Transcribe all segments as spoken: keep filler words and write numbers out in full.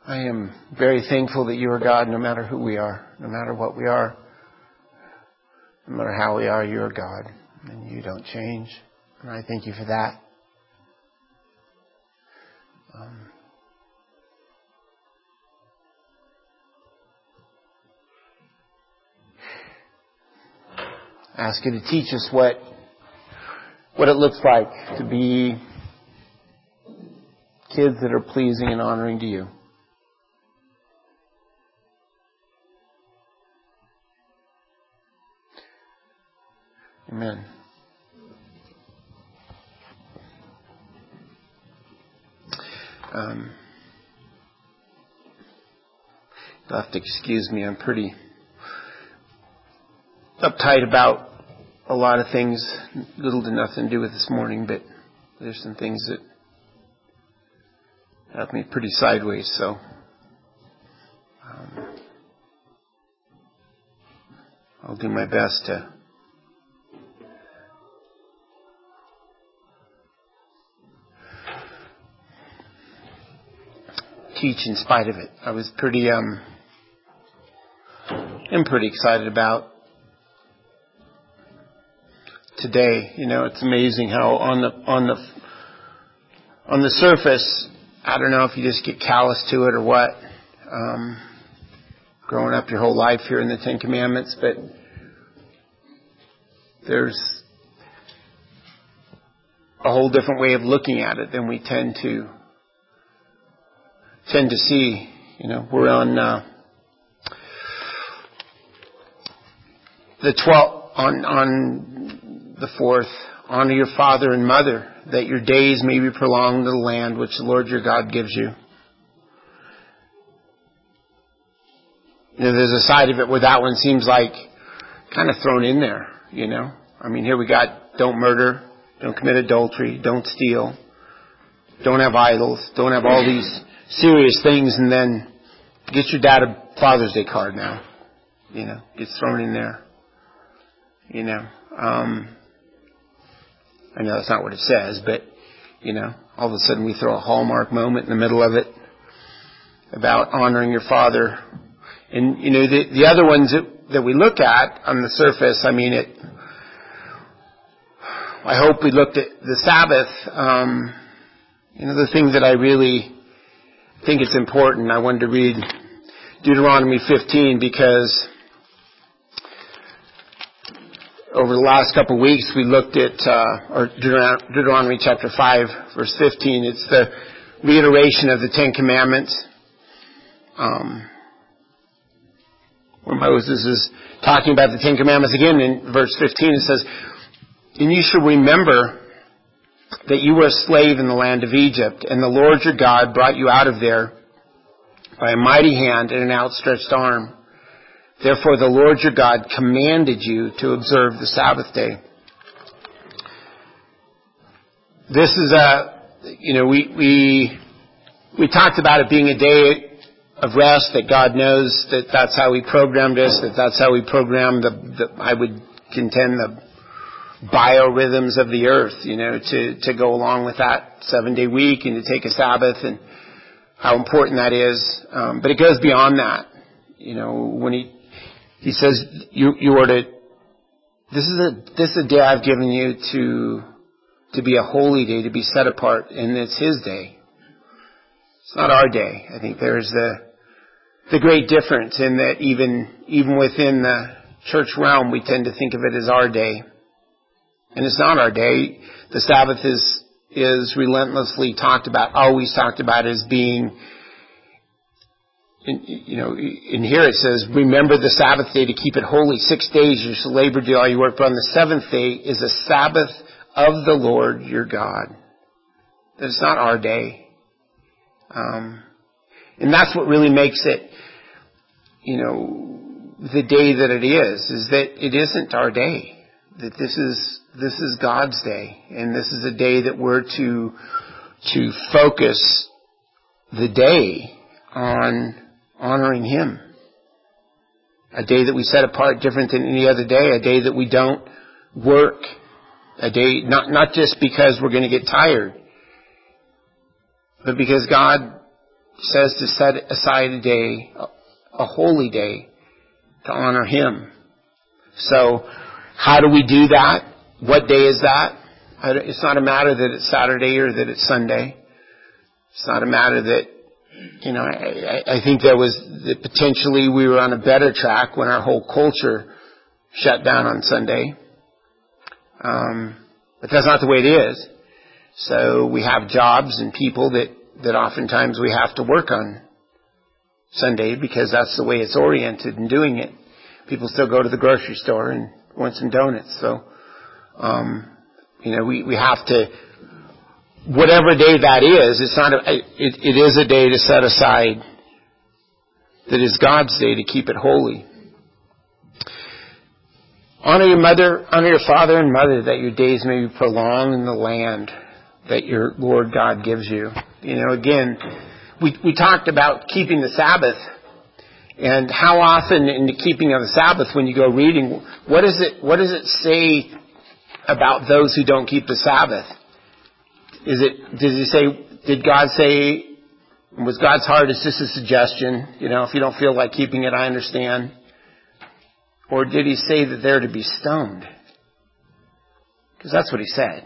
I am very thankful that you are God no matter who we are, no matter what we are, no matter how we are, you are God. And you don't change. And I thank you for that. Um, I ask you to teach us what what it looks like to be kids that are pleasing and honoring to you. Amen. Um, you'll have to excuse me. I'm pretty uptight about a lot of things, little to nothing to do with this morning, but there's some things that have me pretty sideways, so um, I'll do my best to teach in spite of it. I was pretty, um, I'm pretty excited about today. You know, it's amazing how on the on the on the surface, I don't know if you just get callous to it or what. Um, growing up your whole life here in the Ten Commandments, but there's a whole different way of looking at it than we tend to tend to see. You know, we're on uh, the twelfth on on the fourth. Honor your father and mother, that your days may be prolonged in the land which the Lord your God gives you. You know, there's a side of it where that one seems like kind of thrown in there. You know, I mean, here we got don't murder, don't commit adultery, don't steal, don't have idols, don't have all these serious things, and then get your dad a Father's Day card now. You know, gets thrown in there. You know, um, I know that's not what it says, but, you know, all of a sudden we throw a Hallmark moment in the middle of it about honoring your father. And, you know, the, the other ones that, that we look at on the surface, I mean, it, I hope we looked at the Sabbath. Um, you know, the thing that I really think it's important, I wanted to read Deuteronomy fifteen because over the last couple of weeks we looked at, uh, or Deuteronomy chapter five, verse fifteen. It's the reiteration of the Ten Commandments. Um, where Moses is talking about the Ten Commandments again in verse fifteen. It says, and you shall remember that you were a slave in the land of Egypt, and the Lord your God brought you out of there by a mighty hand and an outstretched arm. Therefore the Lord your God commanded you to observe the Sabbath day. This is a, you know, we, we, we talked about it being a day of rest, that God knows that that's how He programmed us, that that's how He programmed the, the I would contend, the biorhythms of the earth, you know, to, to go along with that seven day week and to take a Sabbath, and how important that is. Um, but it goes beyond that. You know, when He, He says, you, you are to, this is a, this is a day I've given you to, to be a holy day, to be set apart, and it's His day. It's not our day. I think there's the, the great difference in that even, even within the church realm, we tend to think of it as our day. And it's not our day. The Sabbath is, is relentlessly talked about, always talked about as being, In, you know, in here it says, remember the Sabbath day to keep it holy. Six days you shall labor, do all your work. But on the seventh day is a Sabbath of the Lord your God. It's not our day. Um, and that's what really makes it, you know, the day that it is, is that it isn't our day. That this is, this is God's day. And this is a day that we're to, to focus the day on honoring Him. A day that we set apart different than any other day. A day that we don't work. A day, not, not just because we're going to get tired, but because God says to set aside a day, a holy day, to honor Him. So, how do we do that? What day is that? It's not a matter that it's Saturday or that it's Sunday. It's not a matter that, you know, I, I think there was, that potentially we were on a better track when our whole culture shut down on Sunday. Um, but that's not the way it is. So we have jobs and people that, that oftentimes we have to work on Sunday because that's the way it's oriented in doing it. People still go to the grocery store and want some donuts. So, um, you know, we, we have to, whatever day that is, it's not a, it, it is a day to set aside that is God's day, to keep it holy. Honor your mother, honor your father and mother, that your days may be prolonged in the land that your Lord God gives you. You know, again, we, we talked about keeping the Sabbath, and how often in the keeping of the Sabbath, when you go reading, what is it, what does it say about those who don't keep the Sabbath? Is it, did he say, did God say, was God's heart, is this a suggestion? You know, if you don't feel like keeping it, I understand. Or did He say that they're to be stoned? Because that's what He said.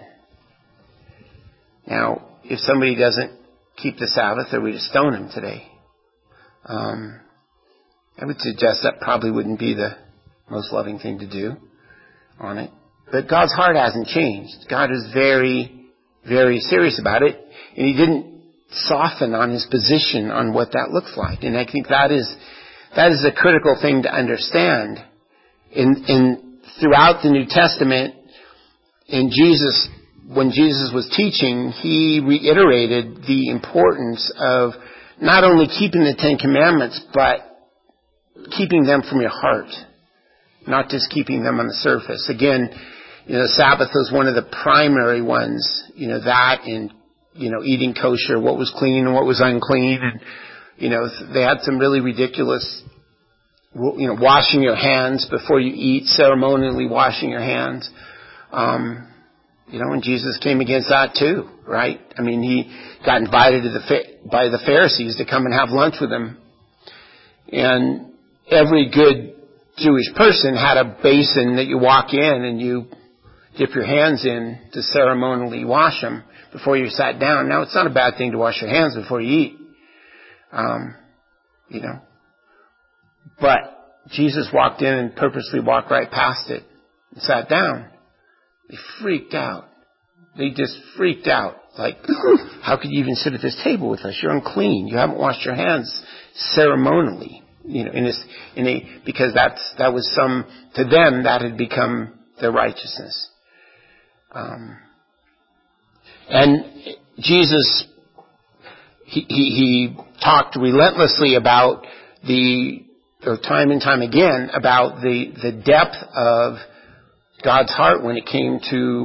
Now, if somebody doesn't keep the Sabbath, are we to stone him today? Um, I would suggest that probably wouldn't be the most loving thing to do on it. But God's heart hasn't changed. God is very, very serious about it. And He didn't soften on His position on what that looks like. And I think that is, that is a critical thing to understand. In, in, throughout the New Testament, in Jesus, when Jesus was teaching, He reiterated the importance of not only keeping the Ten Commandments, but keeping them from your heart, not just keeping them on the surface. Again, you know, Sabbath was one of the primary ones, you know, that and, you know, eating kosher, what was clean and what was unclean. And, you know, they had some really ridiculous, you know, washing your hands before you eat, ceremonially washing your hands. Um, you know, and Jesus came against that too, right? I mean, He got invited to the, by the Pharisees to come and have lunch with Him. And every good Jewish person had a basin that you walk in and you dip your hands in to ceremonially wash them before you sat down. Now, it's not a bad thing to wash your hands before you eat. Um, you know. But Jesus walked in and purposely walked right past it and sat down. They freaked out. They just freaked out. Like, how could you even sit at this table with us? You're unclean. You haven't washed your hands ceremonially. You know, in this, in a, because that's, that was some, to them, that had become their righteousness. Um, and Jesus, he, he, he talked relentlessly about the, or time and time again, about the, the depth of God's heart when it came to,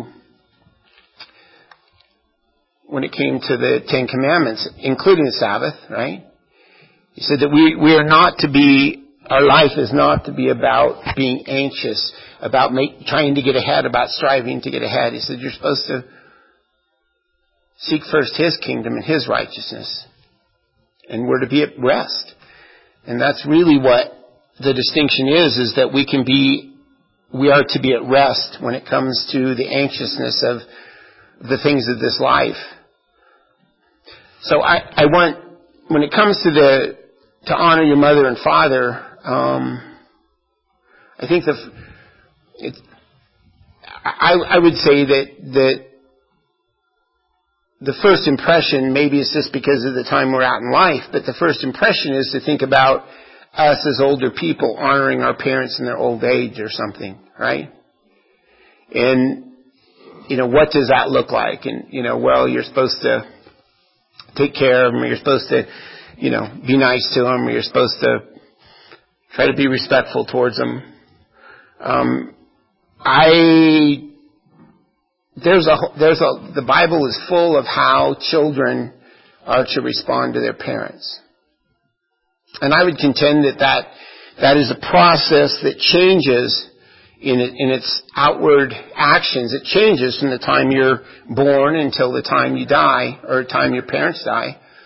when it came to the Ten Commandments, including the Sabbath, right? He said that we, we are not to be, our life is not to be about being anxious, about make, trying to get ahead, about striving to get ahead. He said you're supposed to seek first His kingdom and His righteousness. And we're to be at rest. And that's really what the distinction is, is that we can be, we are to be at rest when it comes to the anxiousness of the things of this life. So I, I want, when it comes to the, to honor your mother and father, um, I think the, it, I, I would say that, that the first impression, maybe it's just because of the time we're at in life, but the first impression is to think about us as older people honoring our parents in their old age or something, right? And, you know, what does that look like? And, you know, well, you're supposed to take care of them, or you're supposed to, you know, be nice to them, or you're supposed to try to be respectful towards them. Um, I, there's a, there's a, the Bible is full of how children are to respond to their parents. And I would contend that that, that is a process that changes in, it, in its outward actions. It changes from the time you're born until the time you die, or the time your parents die.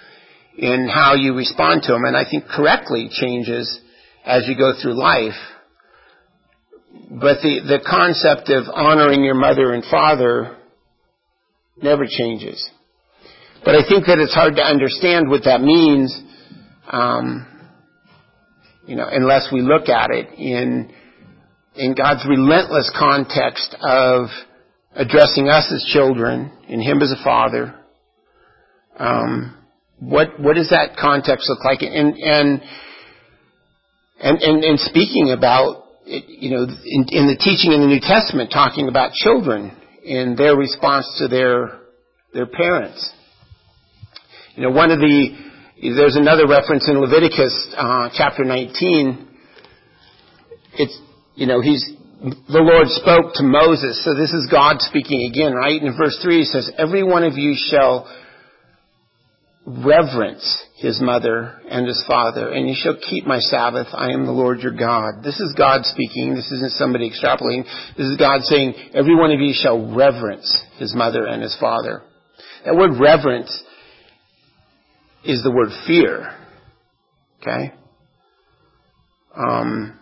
in how you respond to them, and I think correctly changes as you go through life. But the, the concept of honoring your mother and father never changes. But I think that it's hard to understand what that means, um, you know, unless we look at it in in God's relentless context of addressing us as children and Him as a father. Um, what what does that context look like? And and and and, and speaking about it, you know, in, in the teaching in the New Testament, talking about children and their response to their their parents. You know, one of the there's another reference in Leviticus uh, chapter nineteen. It's you know he's the Lord spoke to Moses, so this is God speaking again, right? And in verse three he says, "Every one of you shall reverence his mother and his father, and you shall keep my Sabbath. I am the Lord your God." This is God speaking. This isn't somebody extrapolating. This is God saying, every one of you shall reverence his mother and his father. That word reverence is the word fear. Okay? Um,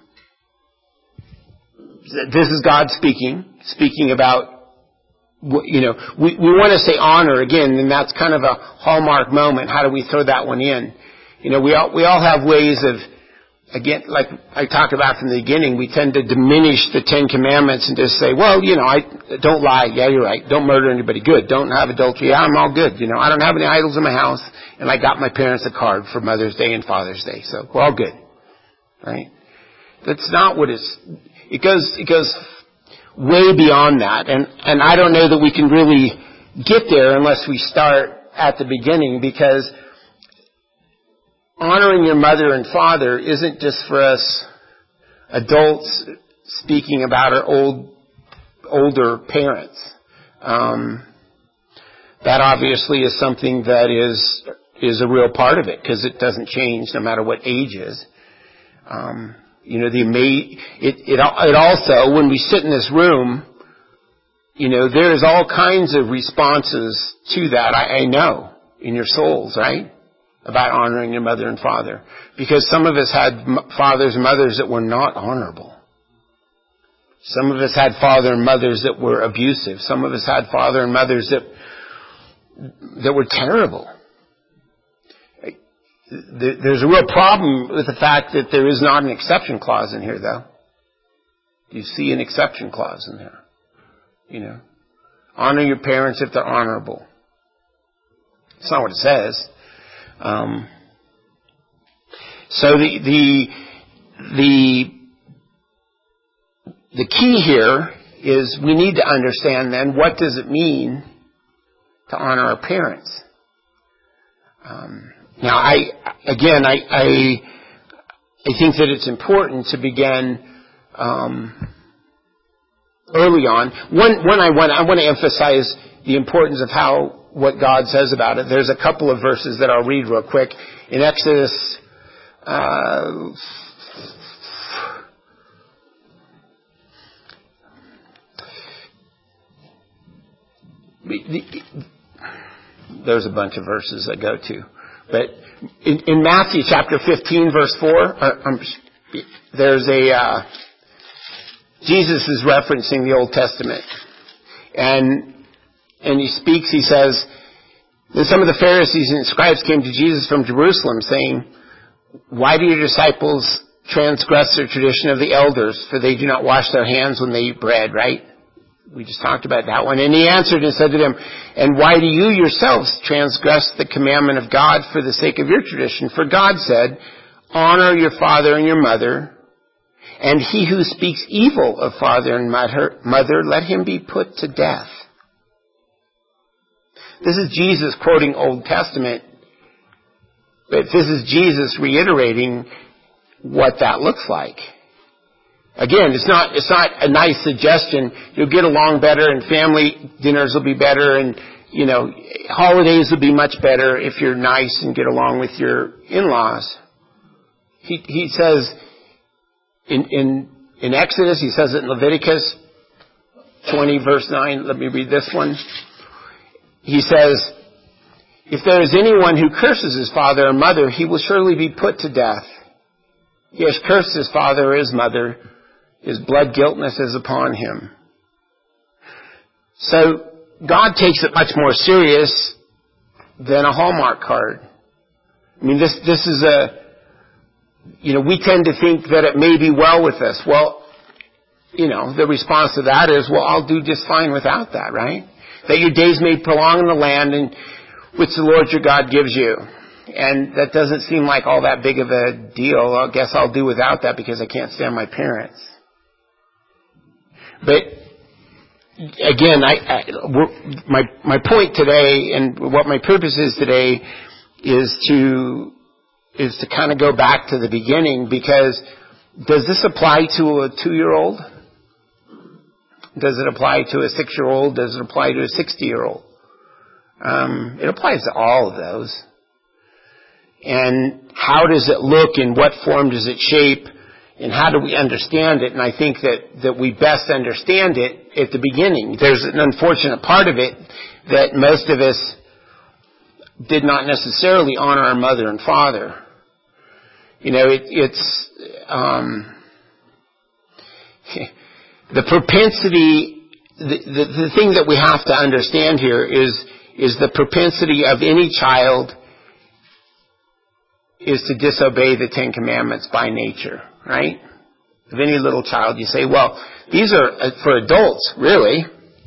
this is God speaking, speaking about, you know, we, we want to say honor again, and that's kind of a hallmark moment. How do we throw that one in? You know, we all, we all have ways of, again, like I talked about from the beginning, we tend to diminish the Ten Commandments and just say, well, you know, I don't lie. Yeah, you're right. Don't murder anybody. Good. Don't have adultery. Yeah, I'm all good. You know, I don't have any idols in my house, and I got my parents a card for Mother's Day and Father's Day, so we're all good. Right? That's not what it's, it goes, it goes way beyond that. And, and I don't know that we can really get there unless we start at the beginning, because honoring your mother and father isn't just for us adults speaking about our old, older parents. Um, that obviously is something that is, is a real part of it, because it doesn't change no matter what age is. Um, You know, the it, it, it also, when we sit in this room, you know, there's all kinds of responses to that, I, I know, in your souls, right? About honoring your mother and father. Because some of us had fathers and mothers that were not honorable. Some of us had father and mothers that were abusive. Some of us had father and mothers that, that were terrible. There's a real problem with the fact that there is not an exception clause in here, though. You see an exception clause in there. You know, honor your parents if they're honorable. It's not what it says. Um, so the the the the key here is we need to understand then, what does it mean to honor our parents? Um, Now, I, again, I, I, I think that it's important to begin, um, early on. One, one I want, I want to emphasize the importance of how, what God says about it. There's a couple of verses that I'll read real quick. In Exodus, uh, there's a bunch of verses I go to. But in, in Matthew chapter fifteen, verse four, uh, um, there's a, uh, Jesus is referencing the Old Testament. And, and he speaks, he says, then some of the Pharisees and scribes came to Jesus from Jerusalem, saying, "Why do your disciples transgress the tradition of the elders? For they do not wash their hands when they eat bread," right? We just talked about that one. And he answered and said to them, "And why do you yourselves transgress the commandment of God for the sake of your tradition? For God said, honor your father and your mother, and he who speaks evil of father and mother, let him be put to death." This is Jesus quoting Old Testament, but this is Jesus reiterating what that looks like. Again, it's not, it's not a nice suggestion. You'll get along better and family dinners will be better and, you know, holidays will be much better if you're nice and get along with your in-laws. He, he says in, in, in Exodus, he says it in Leviticus twenty verse nine. Let me read this one. He says, If there is anyone who curses his father or mother, he will surely be put to death. He has cursed his father or his mother. His blood guiltness is upon him. So God takes it much more serious than a Hallmark card. I mean, this this is a, you know, we tend to think that it may be well with us. Well, you know, the response to that is, well, I'll do just fine without that, right? That your days may prolong in the land in which the Lord your God gives you. And that doesn't seem like all that big of a deal. I guess I'll do without that because I can't stand my parents. But again, I, I my my point today, and what my purpose is today, is to is to kind of go back to the beginning, because does this apply to a two-year-old? Does it apply to a six-year-old? Does it apply to a sixty-year-old? Um, it applies to all of those. And how does it look, and what form does it shape, and how do we understand it? And I think that, that we best understand it at the beginning. There's an unfortunate part of it that most of us did not necessarily honor our mother and father. You know, it, it's um, the propensity. The, the, the thing that we have to understand here is is the propensity of any child is to disobey the Ten Commandments by nature, right? Of any little child, you say, well, these are for adults, really.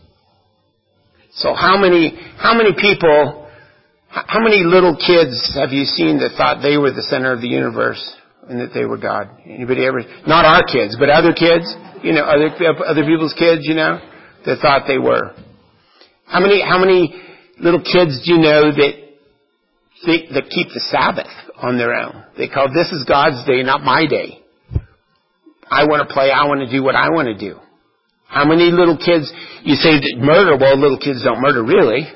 So how many how many people? How many little kids have you seen that thought they were the center of the universe and that they were God? Anybody ever? Not our kids, but other kids, you know, other other people's kids, you know, that thought they were. How many how many little kids do you know that think, that keep the Sabbath on their own? They call, this is God's day, not my day. I want to play. I want to do what I want to do. How many little kids you say that murder? Well, little kids don't murder, really.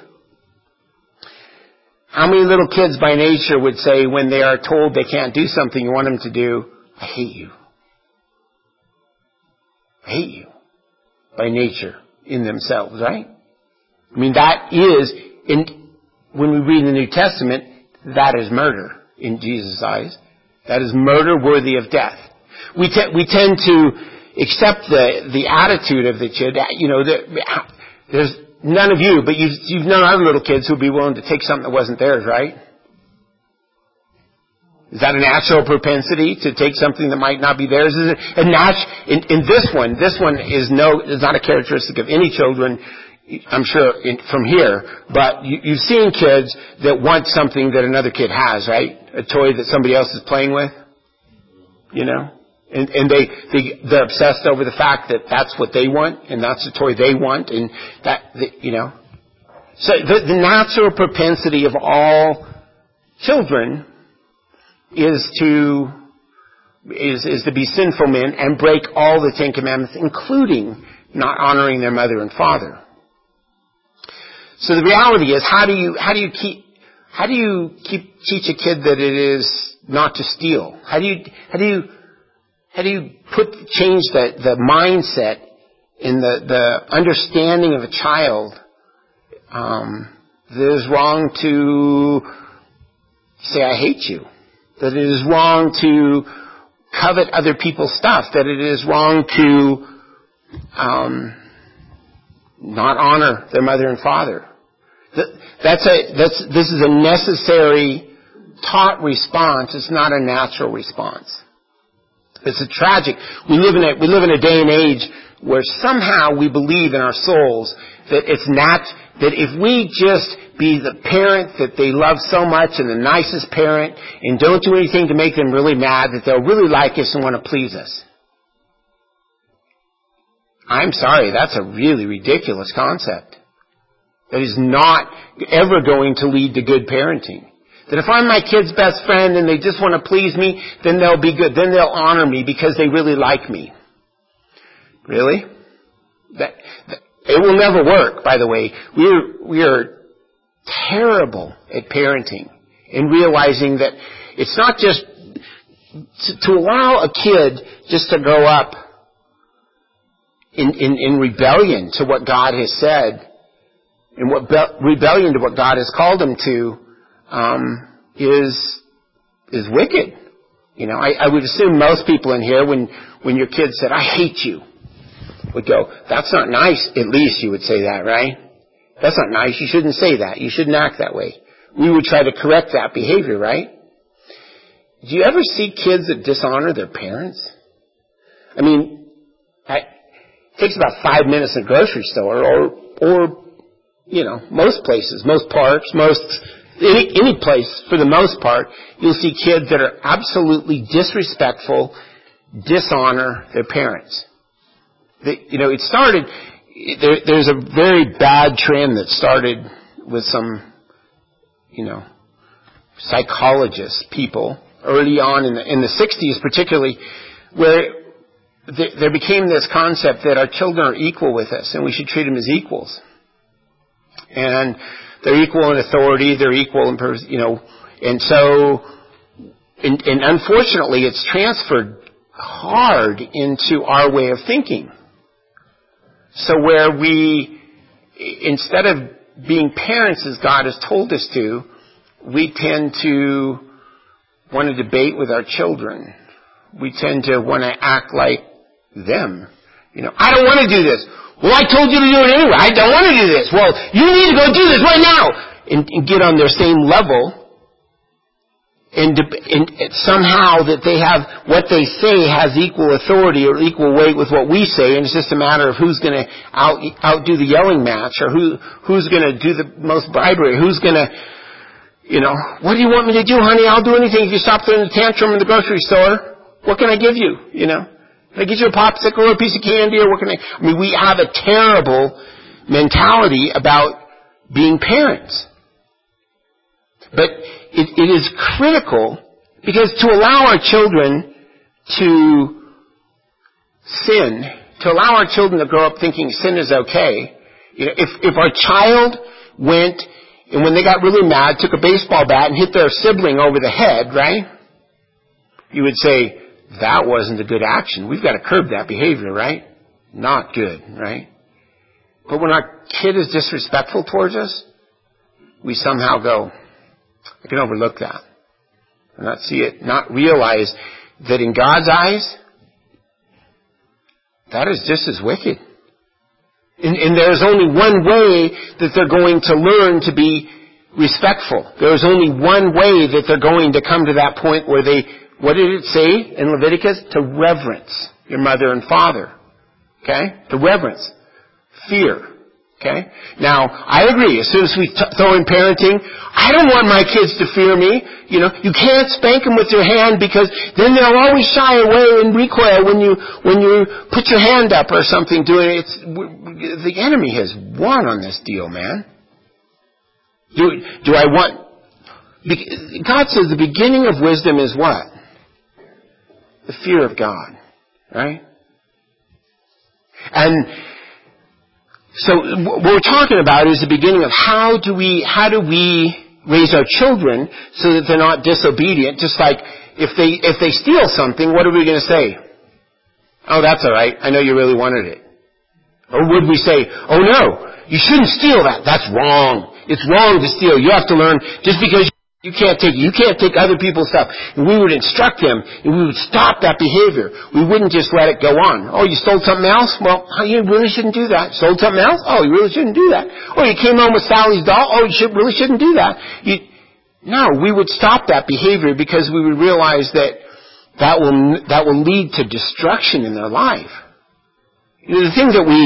How many little kids by nature would say when they are told they can't do something you want them to do, I hate you. I hate you. By nature, in themselves, right? I mean, that is, in, when we read the New Testament, that is murder in Jesus' eyes. That is murder worthy of death. We, te- we tend to accept the, the attitude of the kid. You know, the, there's none of you, but you've, you've known other little kids who'd be willing to take something that wasn't theirs, right? Is that a natural propensity to take something that might not be theirs? Is it a nat- in, in this one, this one is no, is not a characteristic of any children, I'm sure, in, from here, but you, you've seen kids that want something that another kid has, right? A toy that somebody else is playing with, you know? And, and they, they, they're obsessed over the fact that that's what they want, and that's the toy they want, and that, you know. So the, the natural propensity of all children is to, is, is to be sinful men and break all the Ten Commandments, including not honoring their mother and father. So the reality is, how do you, how do you keep, how do you keep, teach a kid that it is not to steal? How do you, how do you, How do you put change the, the mindset in the, the understanding of a child um, that it is wrong to say, I hate you, that it is wrong to covet other people's stuff, that it is wrong to um, not honor their mother and father. That, that's a, that's, this is a necessary taught response. It's not a natural response. It's a tragic. We live in a we live in a day and age where somehow we believe in our souls that it's not that if we just be the parent that they love so much and the nicest parent and don't do anything to make them really mad, that they'll really like us and want to please us. I'm sorry, that's a really ridiculous concept. That is not ever going to lead to good parenting. That if I'm my kid's best friend and they just want to please me, then they'll be good. Then they'll honor me because they really like me. Really? That, that it will never work, by the way. We're, we are terrible at parenting and realizing that it's not just to, to allow a kid just to grow up in, in, in rebellion to what God has said and what be, rebellion to what God has called him to. um, is is wicked. You know, I, I would assume most people in here, when when your kid said, "I hate you," would go, "That's not nice." At least you would say that, right? That's not nice. You shouldn't say that. You shouldn't act that way. We would try to correct that behavior, right? Do you ever see kids that dishonor their parents? I mean, I, it takes about five minutes in a grocery store, or, or, you know, most places, most parks, most, any, any place for the most part, you'll see kids that are absolutely disrespectful, dishonor their parents. They, you know, it started, there, there's a very bad trend that started with some, you know, psychologists, people, early on in the, in the sixties particularly, where th- there became this concept that our children are equal with us and we should treat them as equals. And they're equal in authority, they're equal in, pers- you know, and so, and, and unfortunately it's transferred hard into our way of thinking. So where we, instead of being parents as God has told us to, we tend to want to debate with our children. We tend to want to act like them. You know, I don't want to do this. Well, I told you to do it anyway. I don't want to do this. Well, you need to go do this right now. And, and get on their same level. And, and somehow that they have, what they say has equal authority or equal weight with what we say. And it's just a matter of who's going to out, outdo the yelling match, or who, who's going to do the most bribery, who's going to, you know, what do you want me to do, honey? I'll do anything if you stop throwing a tantrum in the grocery store. What can I give you? You know, can I get you a popsicle or a piece of candy, or what can I? I mean, we have a terrible mentality about being parents. But it, it is critical, because to allow our children to sin, to allow our children to grow up thinking sin is okay, you know, if, if our child went and when they got really mad, took a baseball bat and hit their sibling over the head, right? You would say, that wasn't a good action. We've got to curb that behavior, right? Not good, right? But when our kid is disrespectful towards us, we somehow go, I can overlook that. And not see it, not realize that in God's eyes, that is just as wicked. And, and there's only one way that they're going to learn to be respectful. There's only one way that they're going to come to that point where they, what did it say in Leviticus? To reverence your mother and father. Okay? To reverence. Fear. Okay? Now, I agree. As soon as we t- throw in parenting, I don't want my kids to fear me. You know, you can't spank them with your hand, because then they'll always shy away and recoil when you when you put your hand up or something. Doing it. It's, the enemy has won on this deal, man. Do do I want? God says the beginning of wisdom is what? The fear of God, right? And so what we're talking about is the beginning of how do we how do we raise our children so that they're not disobedient. Just like if they if they steal something, what are we going to say? Oh, that's all right. I know you really wanted it. Or would we say, oh no, you shouldn't steal that. That's wrong. It's wrong to steal. You have to learn just because you can't take you can't take other people's stuff. And we would instruct them, and we would stop that behavior. We wouldn't just let it go on. Oh, you stole something else? Well, you really shouldn't do that. Sold something else? Oh, you really shouldn't do that. Oh, you came home with Sally's doll? Oh, you should, really shouldn't do that. You, no, we would stop that behavior, because we would realize that that will that will lead to destruction in their life. You know, the things that we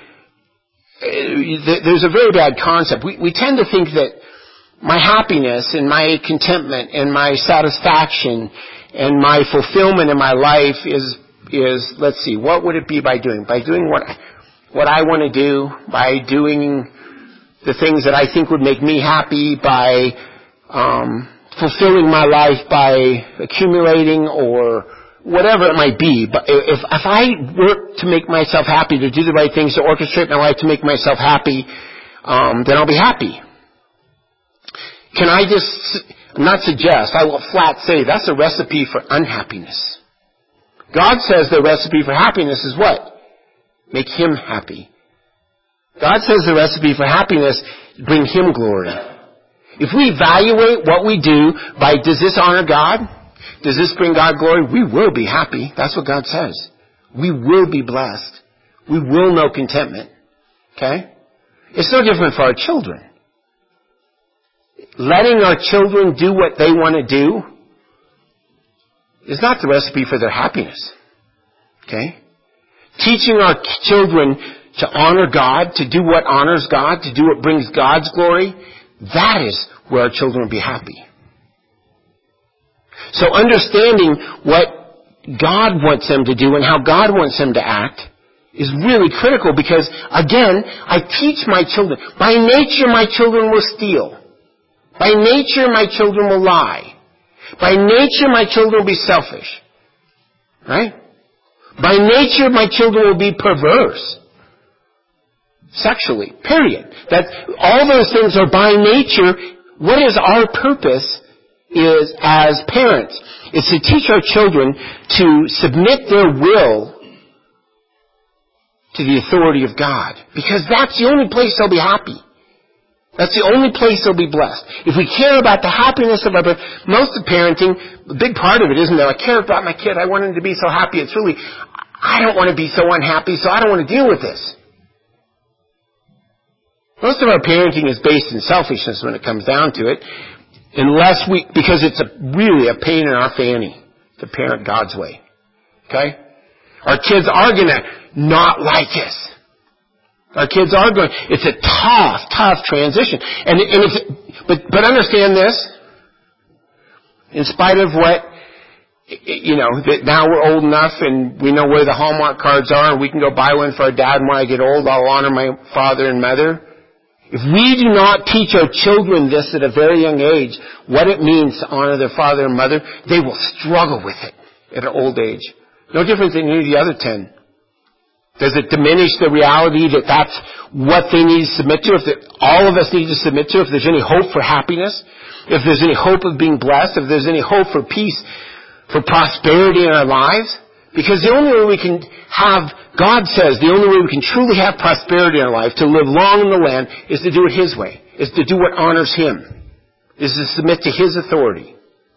uh, there's a very bad concept. We we tend to think that my happiness and my contentment and my satisfaction and my fulfillment in my life is, is, let's see, what would it be by doing? By doing what, what I want to do, by doing the things that I think would make me happy, by, um, fulfilling my life, by accumulating, or whatever it might be. But if, if I work to make myself happy, to do the right things, to orchestrate my life to make myself happy, um, then I'll be happy. Can I just not suggest, I will flat say that's a recipe for unhappiness. God says the recipe for happiness is what? Make Him happy. God says the recipe for happiness, bring Him glory. If we evaluate what we do by, does this honor God? Does this bring God glory? We will be happy. That's what God says. We will be blessed. We will know contentment. Okay? It's no different for our children. Letting our children do what they want to do is not the recipe for their happiness. Okay? Teaching our children to honor God, to do what honors God, to do what brings God's glory, that is where our children will be happy. So understanding what God wants them to do and how God wants them to act is really critical because, again, I teach my children. By nature, my children will steal. By nature, my children will lie. By nature, my children will be selfish. Right? By nature, my children will be perverse. Sexually. Period. That all those things are by nature. What is our purpose is, as parents, is to teach our children to submit their will to the authority of God. Because that's the only place they'll be happy. That's the only place they'll be blessed. If we care about the happiness of our, most of parenting, a big part of it isn't that I care about my kid, I want him to be so happy. It's really, I don't want to be so unhappy, so I don't want to deal with this. Most of our parenting is based in selfishness when it comes down to it, unless we, because it's a, really a pain in our fanny to parent God's way. Okay? Our kids are going to not like us. Our kids are going, it's a tough, tough transition. And, and if, but, but understand this, in spite of what, you know, that now we're old enough and we know where the Hallmark cards are and we can go buy one for our dad, and when I get old, I'll honor my father and mother. If we do not teach our children this at a very young age, what it means to honor their father and mother, they will struggle with it at an old age. No different than any of the other ten. Does it diminish the reality that that's what they need to submit to? If the, all of us need to submit to? If there's any hope for happiness? If there's any hope of being blessed? If there's any hope for peace, for prosperity in our lives? Because the only way we can have, God says, the only way we can truly have prosperity in our life, to live long in the land, is to do it His way. Is to do what honors Him. Is to submit to His authority.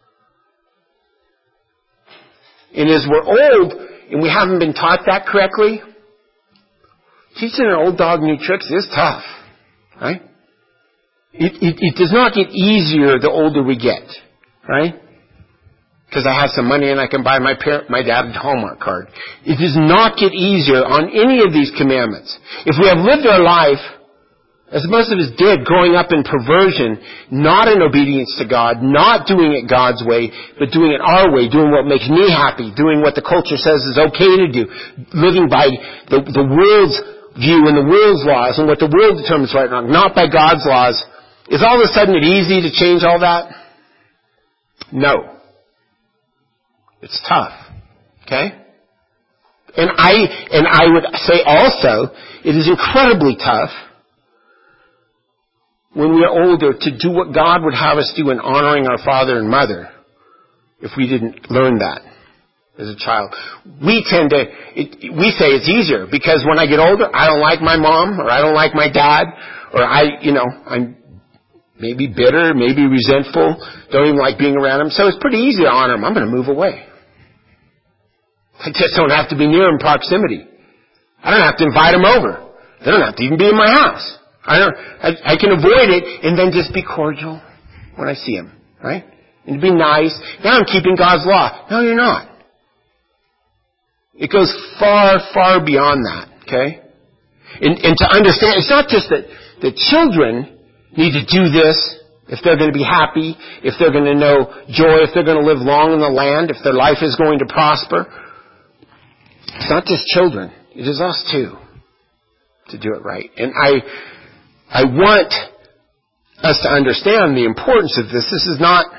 And as we're old, and we haven't been taught that correctly, teaching an old dog new tricks is tough, right? It, it, it does not get easier the older we get, right? Because I have some money and I can buy my parent, my dad a Hallmark card. It does not get easier on any of these commandments. If we have lived our life, as most of us did, growing up in perversion, not in obedience to God, not doing it God's way, but doing it our way, doing what makes me happy, doing what the culture says is okay to do, living by the, the world's view and the world's laws and what the world determines right and wrong, not by God's laws, is all of a sudden it easy to change all that? No. It's tough. Okay? And I, and I would say also, it is incredibly tough when we are older to do what God would have us do in honoring our father and mother if we didn't learn that as a child. We tend to, it, we say it's easier because when I get older, I don't like my mom or I don't like my dad or I, you know, I'm maybe bitter, maybe resentful, don't even like being around them. So it's pretty easy to honor them. I'm going to move away. I just don't have to be near in proximity. I don't have to invite them over. They don't have to even be in my house. I don't, I, I can avoid it and then just be cordial when I see them, right? And be nice. Now I'm keeping God's law. No, you're not. It goes far, far beyond that, okay? And, and to understand, it's not just that the children need to do this if they're going to be happy, if they're going to know joy, if they're going to live long in the land, if their life is going to prosper. It's not just children. It is us too to do it right. And I, I want us to understand the importance of this. This is not,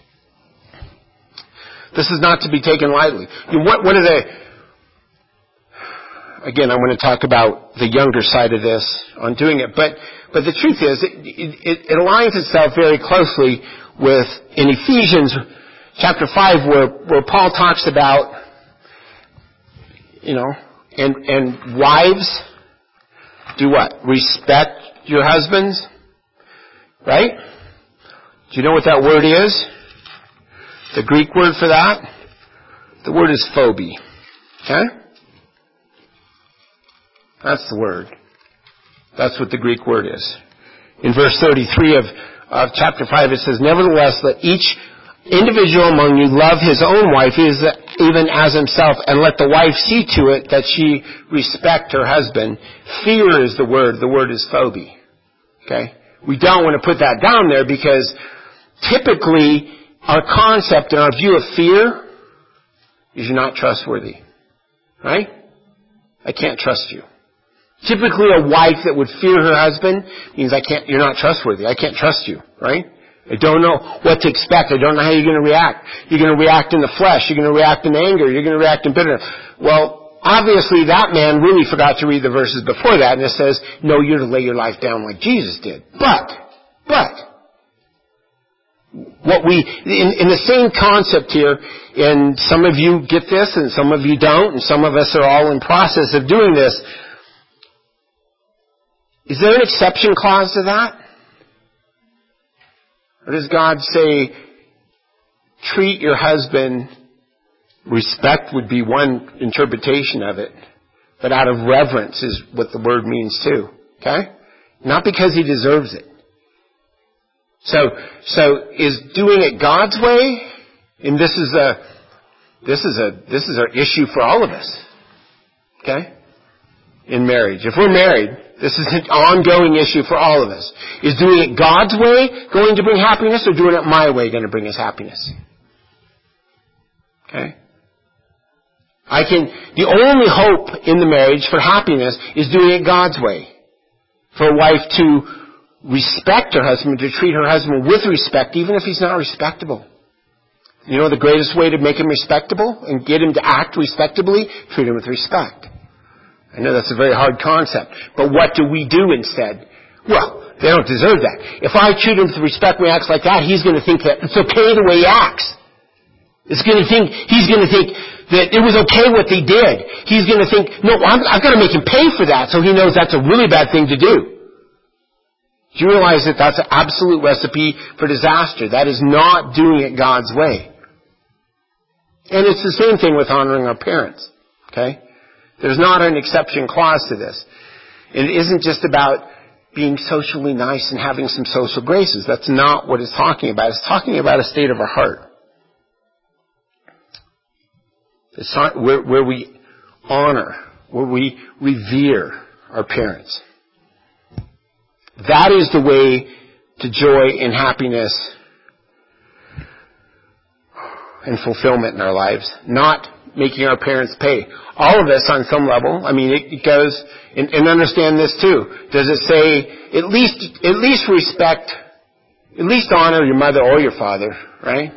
this is not to be taken lightly. You know, what, one of the, again, I want to talk about the younger side of this on doing it, but but the truth is, it, it, it aligns itself very closely with in Ephesians chapter five, where where Paul talks about, you know, and and wives do what? Respect your husbands, right? Do you know what that word is? The Greek word for that? The word is phobia. Okay? That's the word. That's what the Greek word is. In verse thirty-three of, of chapter five, it says, "Nevertheless, let each individual among you love his own wife even as himself, and let the wife see to it that she respect her husband." Fear is the word. The word is phobia. Okay? We don't want to put that down there because typically our concept and our view of fear is you're not trustworthy. Right? I can't trust you. Typically a wife that would fear her husband means I can't, you're not trustworthy. I can't trust you. Right? I don't know what to expect. I don't know how you're going to react. You're going to react in the flesh. You're going to react in anger. You're going to react in bitterness. Well, obviously that man really forgot to read the verses before that, and it says, no, you're to lay your life down like Jesus did. But, but, what we, in, in the same concept here, and some of you get this and some of you don't, and some of us are all in process of doing this, is there an exception clause to that? Or does God say, treat your husband, respect would be one interpretation of it, but out of reverence is what the word means too. Okay? Not because he deserves it. So, so is doing it God's way? And this is a, this is a, this is an issue for all of us. Okay? In marriage. If we're married, this is an ongoing issue for all of us. Is doing it God's way going to bring happiness, or doing it my way going to bring us happiness? Okay? I can, the only hope in the marriage for happiness is doing it God's way. For a wife to respect her husband, to treat her husband with respect, even if he's not respectable. You know the greatest way to make him respectable and get him to act respectably? Treat him with respect. I know that's a very hard concept, but what do we do instead? Well, they don't deserve that. If I treat him with respect when he acts like that, he's going to think that it's okay the way he acts. It's going to think, he's going to think that it was okay what they did. He's going to think, no, I'm, I've got to make him pay for that, so he knows that's a really bad thing to do. Do you realize that that's an absolute recipe for disaster? That is not doing it God's way. And it's the same thing with honoring our parents. Okay? There's not an exception clause to this. It isn't just about being socially nice and having some social graces. That's not what it's talking about. It's talking about a state of our heart. It's not where, where we honor, where we revere our parents. That is the way to joy and happiness and fulfillment in our lives. Not making our parents pay. All of us on some level, I mean, it, it goes, and, and understand this too. Does it say, at least, at least respect, at least honor your mother or your father, right?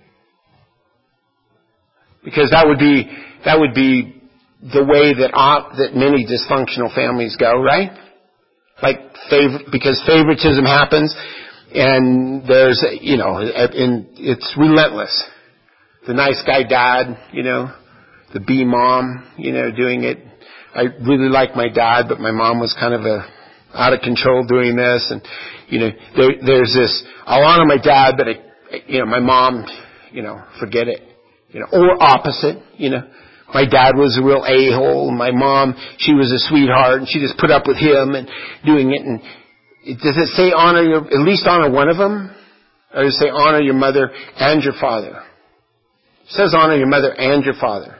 Because that would be, that would be the way that op, that many dysfunctional families go, right? Like, favor, because favoritism happens, and there's, you know, and it's relentless. The nice guy dad, you know, the B mom, you know, doing it. I really like my dad, but my mom was kind of a out of control doing this, and you know, there, there's this. I'll honor my dad, but I, you know, my mom, you know, forget it, you know, or opposite, you know. My dad was a real a-hole, and my mom, she was a sweetheart, and she just put up with him and doing it. And it, does it say honor your, at least honor one of them, or does it say honor your mother and your father? It says honor your mother and your father.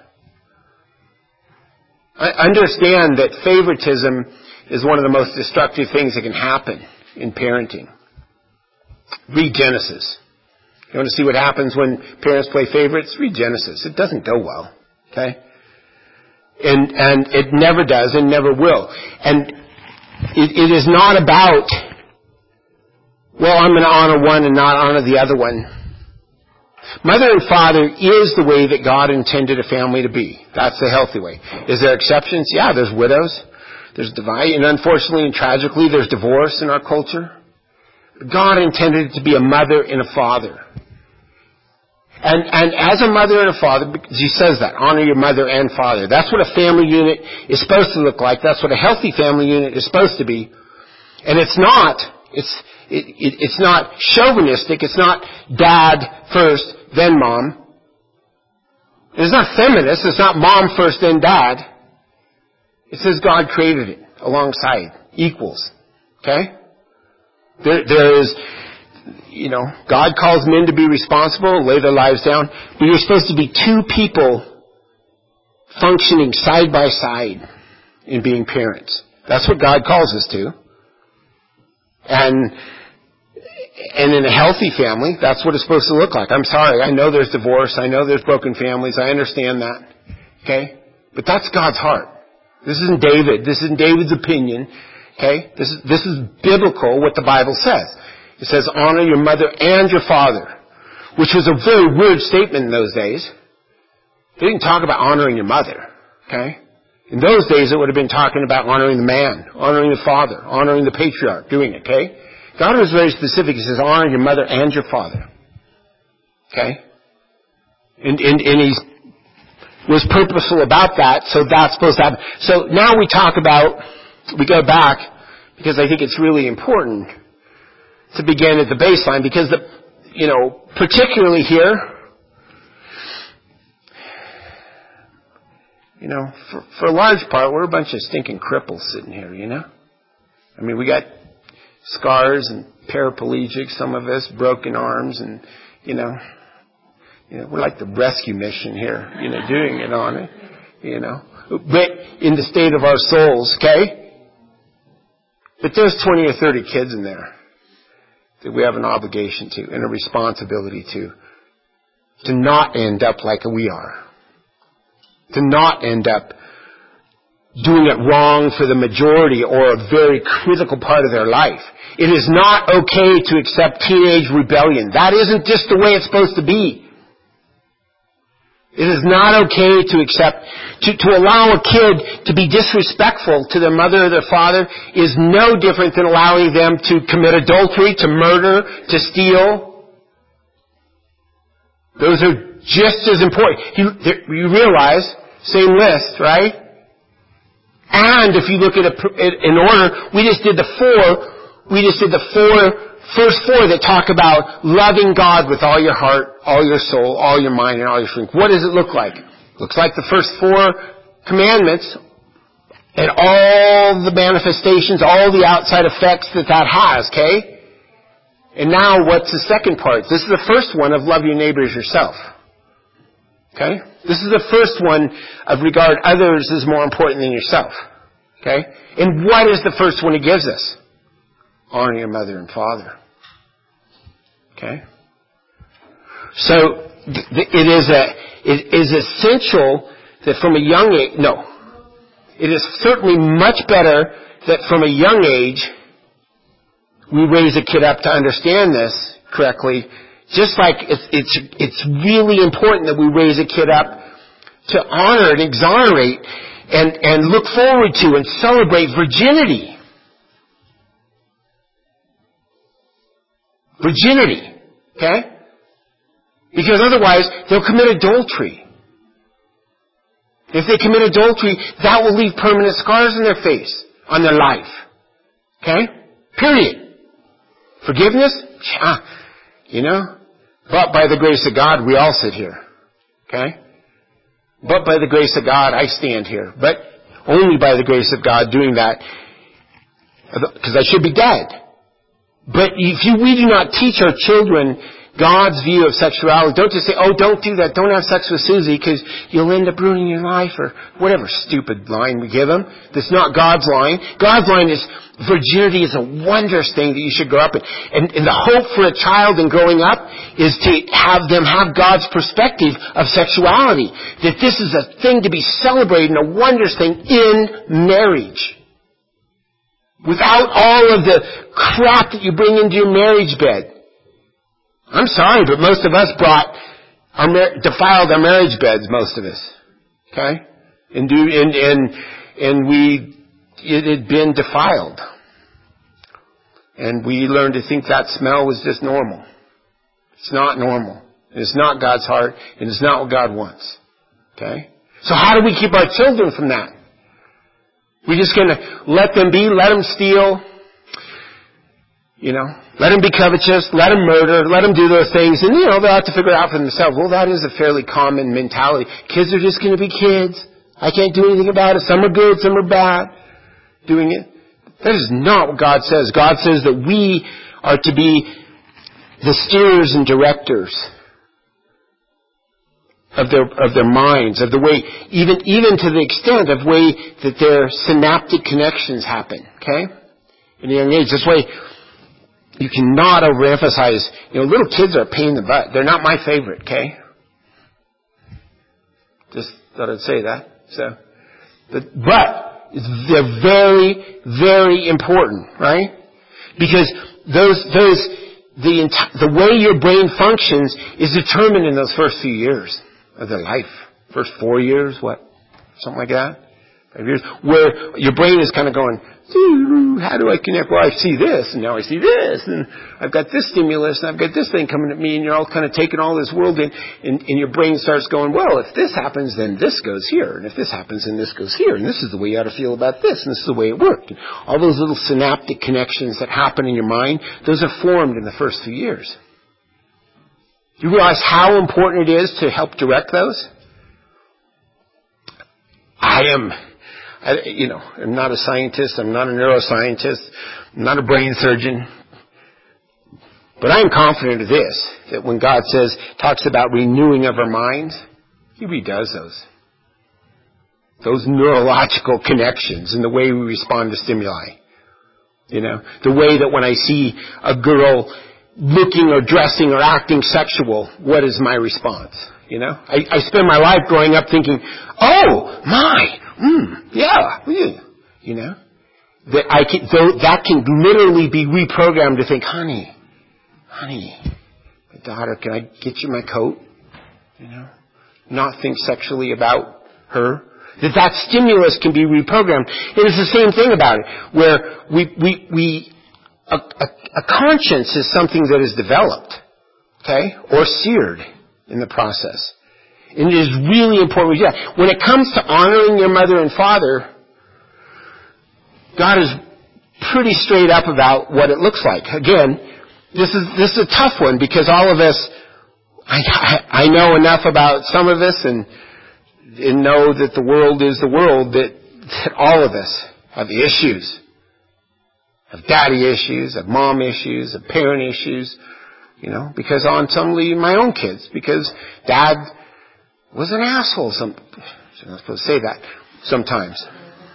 I understand that favoritism is one of the most destructive things that can happen in parenting. Read Genesis. You want to see what happens when parents play favorites? Read Genesis. It doesn't go well. Okay? And, and it never does and never will. And it, it is not about, well, I'm going to honor one and not honor the other one. Mother and father is the way that God intended a family to be. That's the healthy way. Is there exceptions? Yeah, there's widows. There's divide. And unfortunately and tragically, there's divorce in our culture. God intended it to be a mother and a father. And, and as a mother and a father, because he says that, honor your mother and father. That's what a family unit is supposed to look like. That's what a healthy family unit is supposed to be. And it's not, it's, it, it, it's not chauvinistic. It's not dad first, then mom. It's not feminist. It's not mom first, then dad. It says God created it alongside, equals. Okay? There, there is, you know, God calls men to be responsible and lay their lives down, but you're supposed to be two people functioning side by side in being parents. That's what God calls us to. And and in a healthy family, that's what it's supposed to look like. I'm sorry, I know there's divorce, I know there's broken families, I understand that. Okay? But that's God's heart. This isn't David, this isn't David's opinion. Okay? This is this is biblical what the Bible says. It says honor your mother and your father, which was a very weird statement in those days. They didn't talk about honoring your mother. Okay? In those days, it would have been talking about honoring the man, honoring the father, honoring the patriarch, doing it, okay? God was very specific. He says, honor your mother and your father. Okay? And, and, and he was purposeful about that, so that's supposed to happen. So now we talk about, we go back, because I think it's really important to begin at the baseline, because, the, you know, particularly here, you know, for, for a large part, we're a bunch of stinking cripples sitting here, you know? I mean, we got scars and paraplegics, some of us, broken arms, and, you know, you know, we're like the rescue mission here, you know, doing it on it, you know. But in the state of our souls, okay? But there's twenty or thirty kids in there that we have an obligation to and a responsibility to, to not end up like we are. To not end up doing it wrong for the majority or a very critical part of their life. It is not okay to accept teenage rebellion. That isn't just the way it's supposed to be. It is not okay to accept, to, to allow a kid to be disrespectful to their mother or their father is no different than allowing them to commit adultery, to murder, to steal. Those are just as important. You, you realize, same list, right? And if you look at it in order, we just did the four, we just did the four, first four that talk about loving God with all your heart, all your soul, all your mind, and all your strength. What does it look like? It looks like the first four commandments and all the manifestations, all the outside effects that that has, okay? And now what's the second part? This is the first one of love your neighbor as yourself. Okay? This is the first one of regard others as more important than yourself. Okay? And what is the first one he gives us? Honor your mother and father. Okay? So, th- it is a, it is essential that from a young age, no. It is certainly much better that from a young age, we raise a kid up to understand this correctly. Just like it's, it's, it's really important that we raise a kid up to honor and exonerate and, and look forward to and celebrate virginity. Virginity. Okay? Because otherwise, they'll commit adultery. If they commit adultery, that will leave permanent scars on their face, on their life. Okay? Period. Forgiveness? Yeah. You know? But by the grace of God, we all sit here. Okay? But by the grace of God, I stand here. But only by the grace of God doing that, because I should be dead. But if you, we do not teach our children God's view of sexuality, don't just say, oh, don't do that, don't have sex with Susie because you'll end up ruining your life, or whatever stupid line we give them. That's not God's line. God's line is virginity is a wondrous thing that you should grow up in. And, and the hope for a child in growing up is to have them have God's perspective of sexuality. That this is a thing to be celebrated and a wondrous thing in marriage. Without all of the crap that you bring into your marriage bed. I'm sorry, but most of us brought our mar- defiled our marriage beds. Most of us, okay, and do and and and we it had been defiled, and we learned to think that smell was just normal. It's not normal. It's not God's heart, and it's not what God wants. Okay, so how do we keep our children from that? We're just going to let them be, let them steal. You know, let them be covetous, let them murder, let them do those things, and, you know, they'll have to figure it out for themselves. Well, that is a fairly common mentality. Kids are just going to be kids. I can't do anything about it. Some are good, some are bad doing it. That is not what God says. God says that we are to be the steerers and directors of their of their minds, of the way, even even to the extent of way that their synaptic connections happen. Okay, in a young age, this way you cannot overemphasize. You know, little kids are a pain in the butt. They're not my favorite. Okay, just thought I'd say that. So, but, but they're very, very important, right? Because those those the enti- the way your brain functions is determined in those first few years of their life. First four years, what? Something like that? Five years. Where your brain is kind of going, how do I connect? Well, I see this, and now I see this, and I've got this stimulus, and I've got this thing coming at me, and you're all kind of taking all this world in, and, and your brain starts going, well, if this happens, then this goes here, and if this happens, then this goes here, and this is the way you ought to feel about this, and this is the way it worked. And all those little synaptic connections that happen in your mind, those are formed in the first few years. Do you realize how important it is to help direct those? I am, I, you know, I'm not a scientist. I'm not a neuroscientist. I'm not a brain surgeon. But I am confident of this, that when God says, talks about renewing of our minds, He redoes those. Those neurological connections and the way we respond to stimuli. You know, the way that when I see a girl looking or dressing or acting sexual, what is my response? You know, I, I spend my life growing up thinking, oh, my, mm, yeah, yeah, you know, that I can, though, that can literally be reprogrammed to think, honey, honey, my daughter, can I get you my coat? You know, not think sexually about her. That that stimulus can be reprogrammed. And it's the same thing about it, where we, we, we, a, a, a conscience is something that is developed, okay, or seared in the process. And it is really important. Yeah, when it comes to honoring your mother and father, God is pretty straight up about what it looks like. Again, this is this is a tough one because all of us, I, I, I know enough about some of this and, and know that the world is the world, that, that all of us have issues. Have daddy issues, have mom issues, have parent issues. You know, because on some leave my own kids, because dad was an asshole. Some, I'm not supposed to say that sometimes.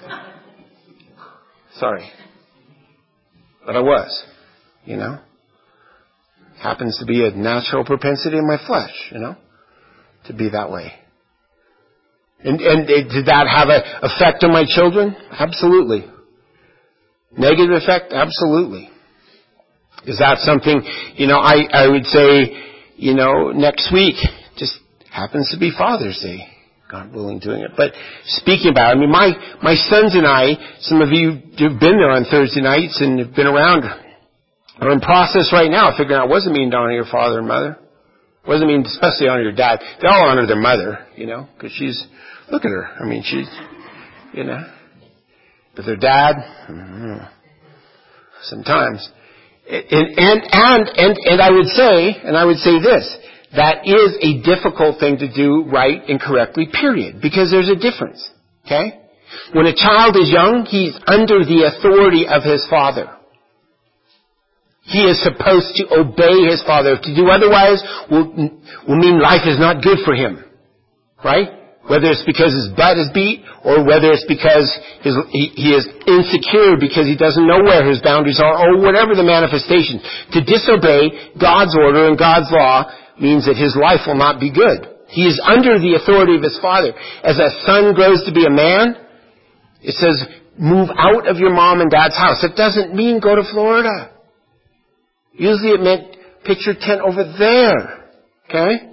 Sorry. But I was, you know. Happens to be a natural propensity in my flesh, you know, to be that way. And, and did that have an effect on my children? Absolutely. Negative effect? Absolutely. Is that something, you know, I, I would say, you know, next week just happens to be Father's Day. God willing doing it. But speaking about it, I mean, my, my sons and I, some of you have been there on Thursday nights and have been around, are in process right now figuring out what does it mean to honor your father and mother? What does it mean, especially honor your dad? They all honor their mother, you know, because she's, look at her. I mean, she's, you know, but their dad, mm, sometimes. And, and, and, and, and I would say, and I would say this, that is a difficult thing to do right and correctly, period. Because there's a difference, okay? When a child is young, he's under the authority of his father. He is supposed to obey his father. To do otherwise will, will mean life is not good for him, right? Whether it's because his butt is beat or whether it's because his, he, he is insecure because he doesn't know where his boundaries are or whatever the manifestation. To disobey God's order and God's law means that his life will not be good. He is under the authority of his father. As a son grows to be a man, it says move out of your mom and dad's house. It doesn't mean go to Florida. Usually it meant pitch your tent over there. Okay?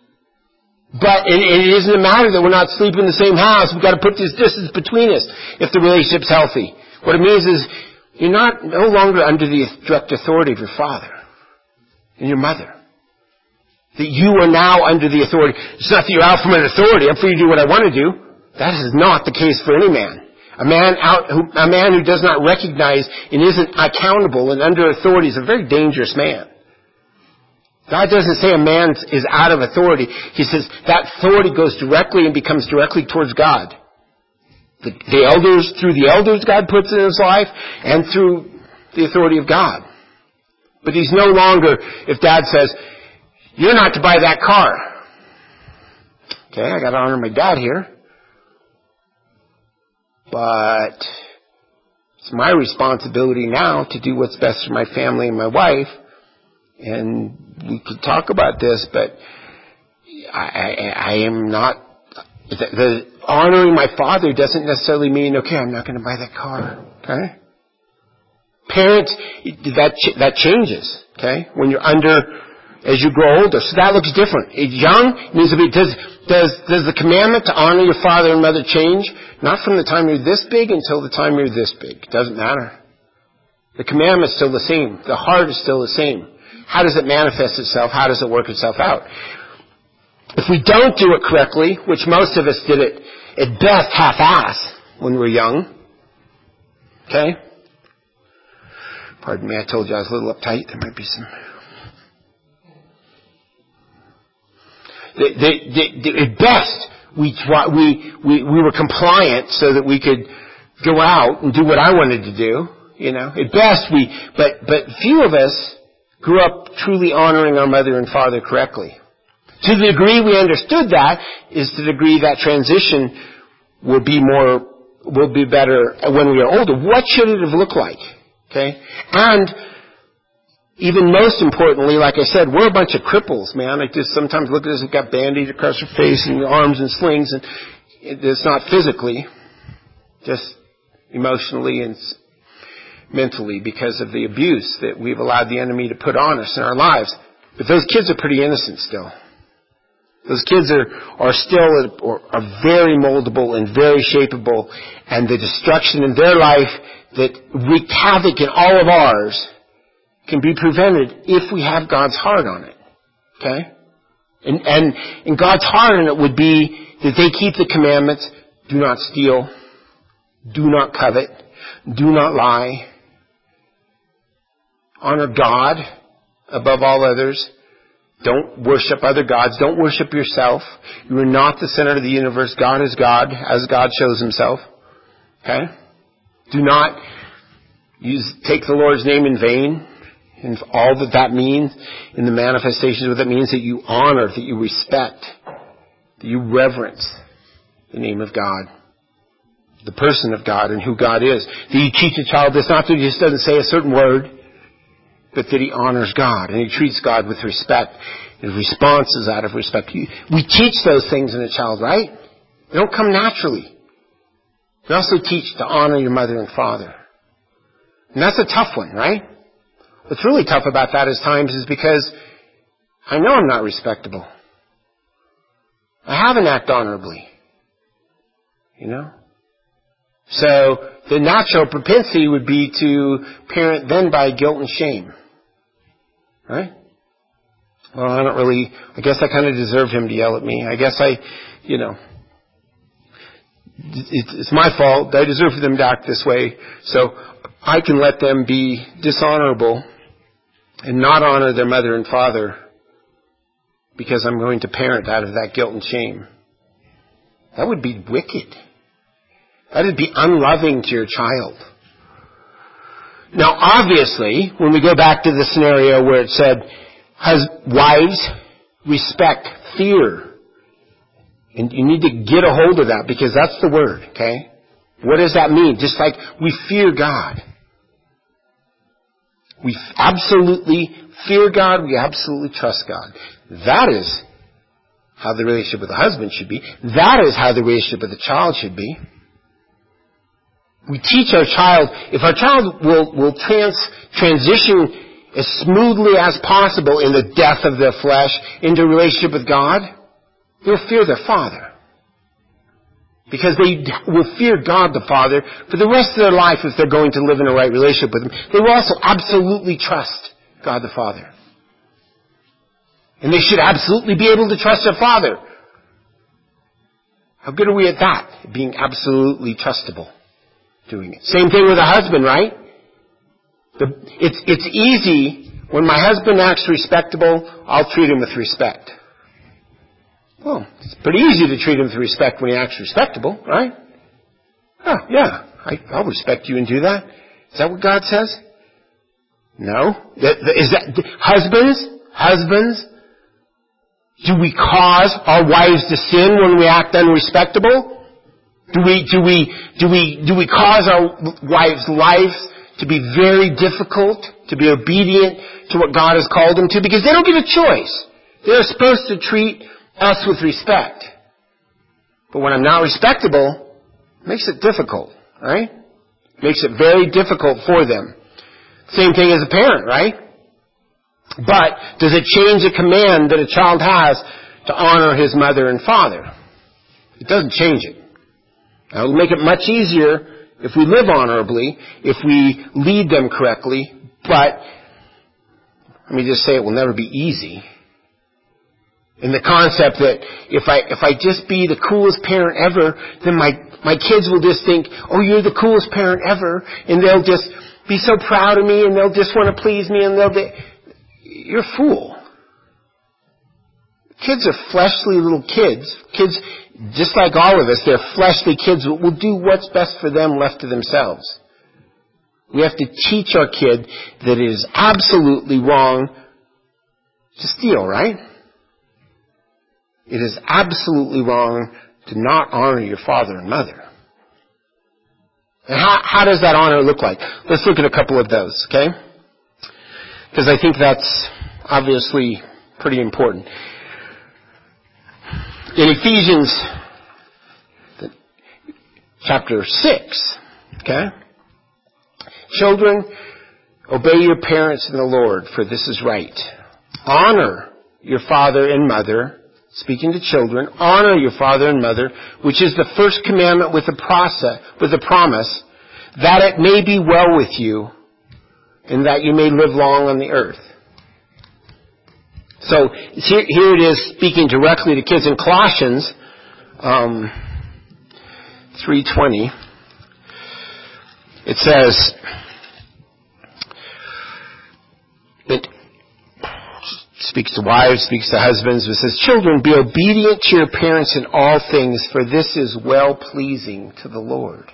But it, it isn't a matter that we're not sleeping in the same house. We've got to put this distance between us if the relationship's healthy. What it means is you're not no longer under the direct authority of your father and your mother. That you are now under the authority. It's not that you're out from an authority. I'm free to do what I want to do. That is not the case for any man. A man out, who, a man who does not recognize and isn't accountable and under authority is a very dangerous man. God doesn't say a man is out of authority. He says that authority goes directly and becomes directly towards God. The, the elders, through the elders God puts in his life, and through the authority of God. But he's no longer, if Dad says, you're not to buy that car. Okay, I got to honor my dad here. But it's my responsibility now to do what's best for my family and my wife. And we could talk about this, but I, I, I am not, the, the honoring my father doesn't necessarily mean, okay, I'm not going to buy that car. Okay? Parents, that, that changes. Okay? When you're under, as you grow older. So that looks different. It's young, it means to be, does, does, does the commandment to honor your father and mother change? Not from the time you're this big until the time you're this big. It doesn't matter. The commandment's still the same. The heart is still the same. How does it manifest itself? How does it work itself out? If we don't do it correctly, which most of us did it at best half-ass when we were young, okay? Pardon me, I told you I was a little uptight. There might be some... The, the, the, the, at best, we, we, we, we were compliant so that we could go out and do what I wanted to do, you know. At best, we, but, but few of us grew up truly honoring our mother and father correctly. To the degree we understood that is the degree that transition will be more, will be better when we are older. What should it have looked like? Okay? And even most importantly, like I said, we're a bunch of cripples, man. I just sometimes look at us and got band-aid across our face and arms and slings, and it's not physically, just emotionally and mentally because of the abuse that we've allowed the enemy to put on us in our lives. But those kids are pretty innocent still. Those kids are, are still are, are very moldable and very shapeable, and the destruction in their life that wreaked havoc in all of ours can be prevented if we have God's heart on it. Okay? And, and, and God's heart on it would be that they keep the commandments. Do not steal. Do not covet. Do not lie. Honor God above all others. Don't worship other gods. Don't worship yourself. You are not the center of the universe. God is God, as God shows himself. Okay? Do not use, take the Lord's name in vain. And all that that means in the manifestations, what that means that you honor, that you respect, that you reverence the name of God, the person of God and who God is. That you teach a child this, not that he just doesn't say a certain word, but that he honors God and he treats God with respect. His response is out of respect. We teach those things in a child, right? They don't come naturally. We also teach to honor your mother and father. And that's a tough one, right? What's really tough about that at times is because I know I'm not respectable. I haven't acted honorably. You know? So the natural propensity would be to parent then by guilt and shame. Right? Well, I don't really, I guess I kind of deserved him to yell at me. I guess I, you know, it's my fault. I deserve for them to act this way. So I can let them be dishonorable and not honor their mother and father because I'm going to parent out of that guilt and shame. That would be wicked. That would be unloving to your child. Now, obviously, when we go back to the scenario where it said, has wives respect, fear. And you need to get a hold of that because that's the word, okay? What does that mean? Just like we fear God. We absolutely fear God. We absolutely trust God. That is how the relationship with the husband should be. That is how the relationship with the child should be. We teach our child, if our child will, will trans, transition as smoothly as possible in the death of their flesh into a relationship with God, they'll fear their father. Because they will fear God the Father for the rest of their life if they're going to live in a right relationship with Him. They will also absolutely trust God the Father. And they should absolutely be able to trust their Father. How good are we at that? Being absolutely trustable. doing it. Same thing with a husband, right? The, it's, it's easy. When my husband acts respectable, I'll treat him with respect. Well, it's pretty easy to treat him with respect when he acts respectable, right? Oh, yeah, I, I'll respect you and do that. Is that what God says? No. Is that, husbands, husbands, do we cause our wives to sin when we act unrespectable? Do we, do we, do we, do we cause our wives' lives to be very difficult, to be obedient to what God has called them to? Because they don't get a choice. They're supposed to treat us with respect. But when I'm not respectable, it makes it difficult, right? It makes it very difficult for them. Same thing as a parent, right? But does it change the command that a child has to honor his mother and father? It doesn't change it. Now, it'll make it much easier if we live honorably, if we lead them correctly, but let me just say it will never be easy. In the concept that if I if I just be the coolest parent ever, then my my kids will just think, oh, you're the coolest parent ever, and they'll just be so proud of me, and they'll just want to please me, and they'll be... You're a fool. Kids are fleshly little kids. Kids, just like all of us, they're fleshly kids who will do what's best for them left to themselves. We have to teach our kid that it is absolutely wrong to steal, right? It is absolutely wrong to not honor your father and mother. And how, how does that honor look like? Let's look at a couple of those, okay? Because I think that's obviously pretty important. In Ephesians chapter six, okay? Children, obey your parents in the Lord, for this is right. Honor your father and mother. Speaking to children, honor your father and mother, which is the first commandment with a process, with a promise, that it may be well with you, and that you may live long on the earth. So here, here it is, speaking directly to kids in Colossians um, three twenty. It says that. Speaks to wives, speaks to husbands, but says, children, be obedient to your parents in all things, for this is well-pleasing to the Lord.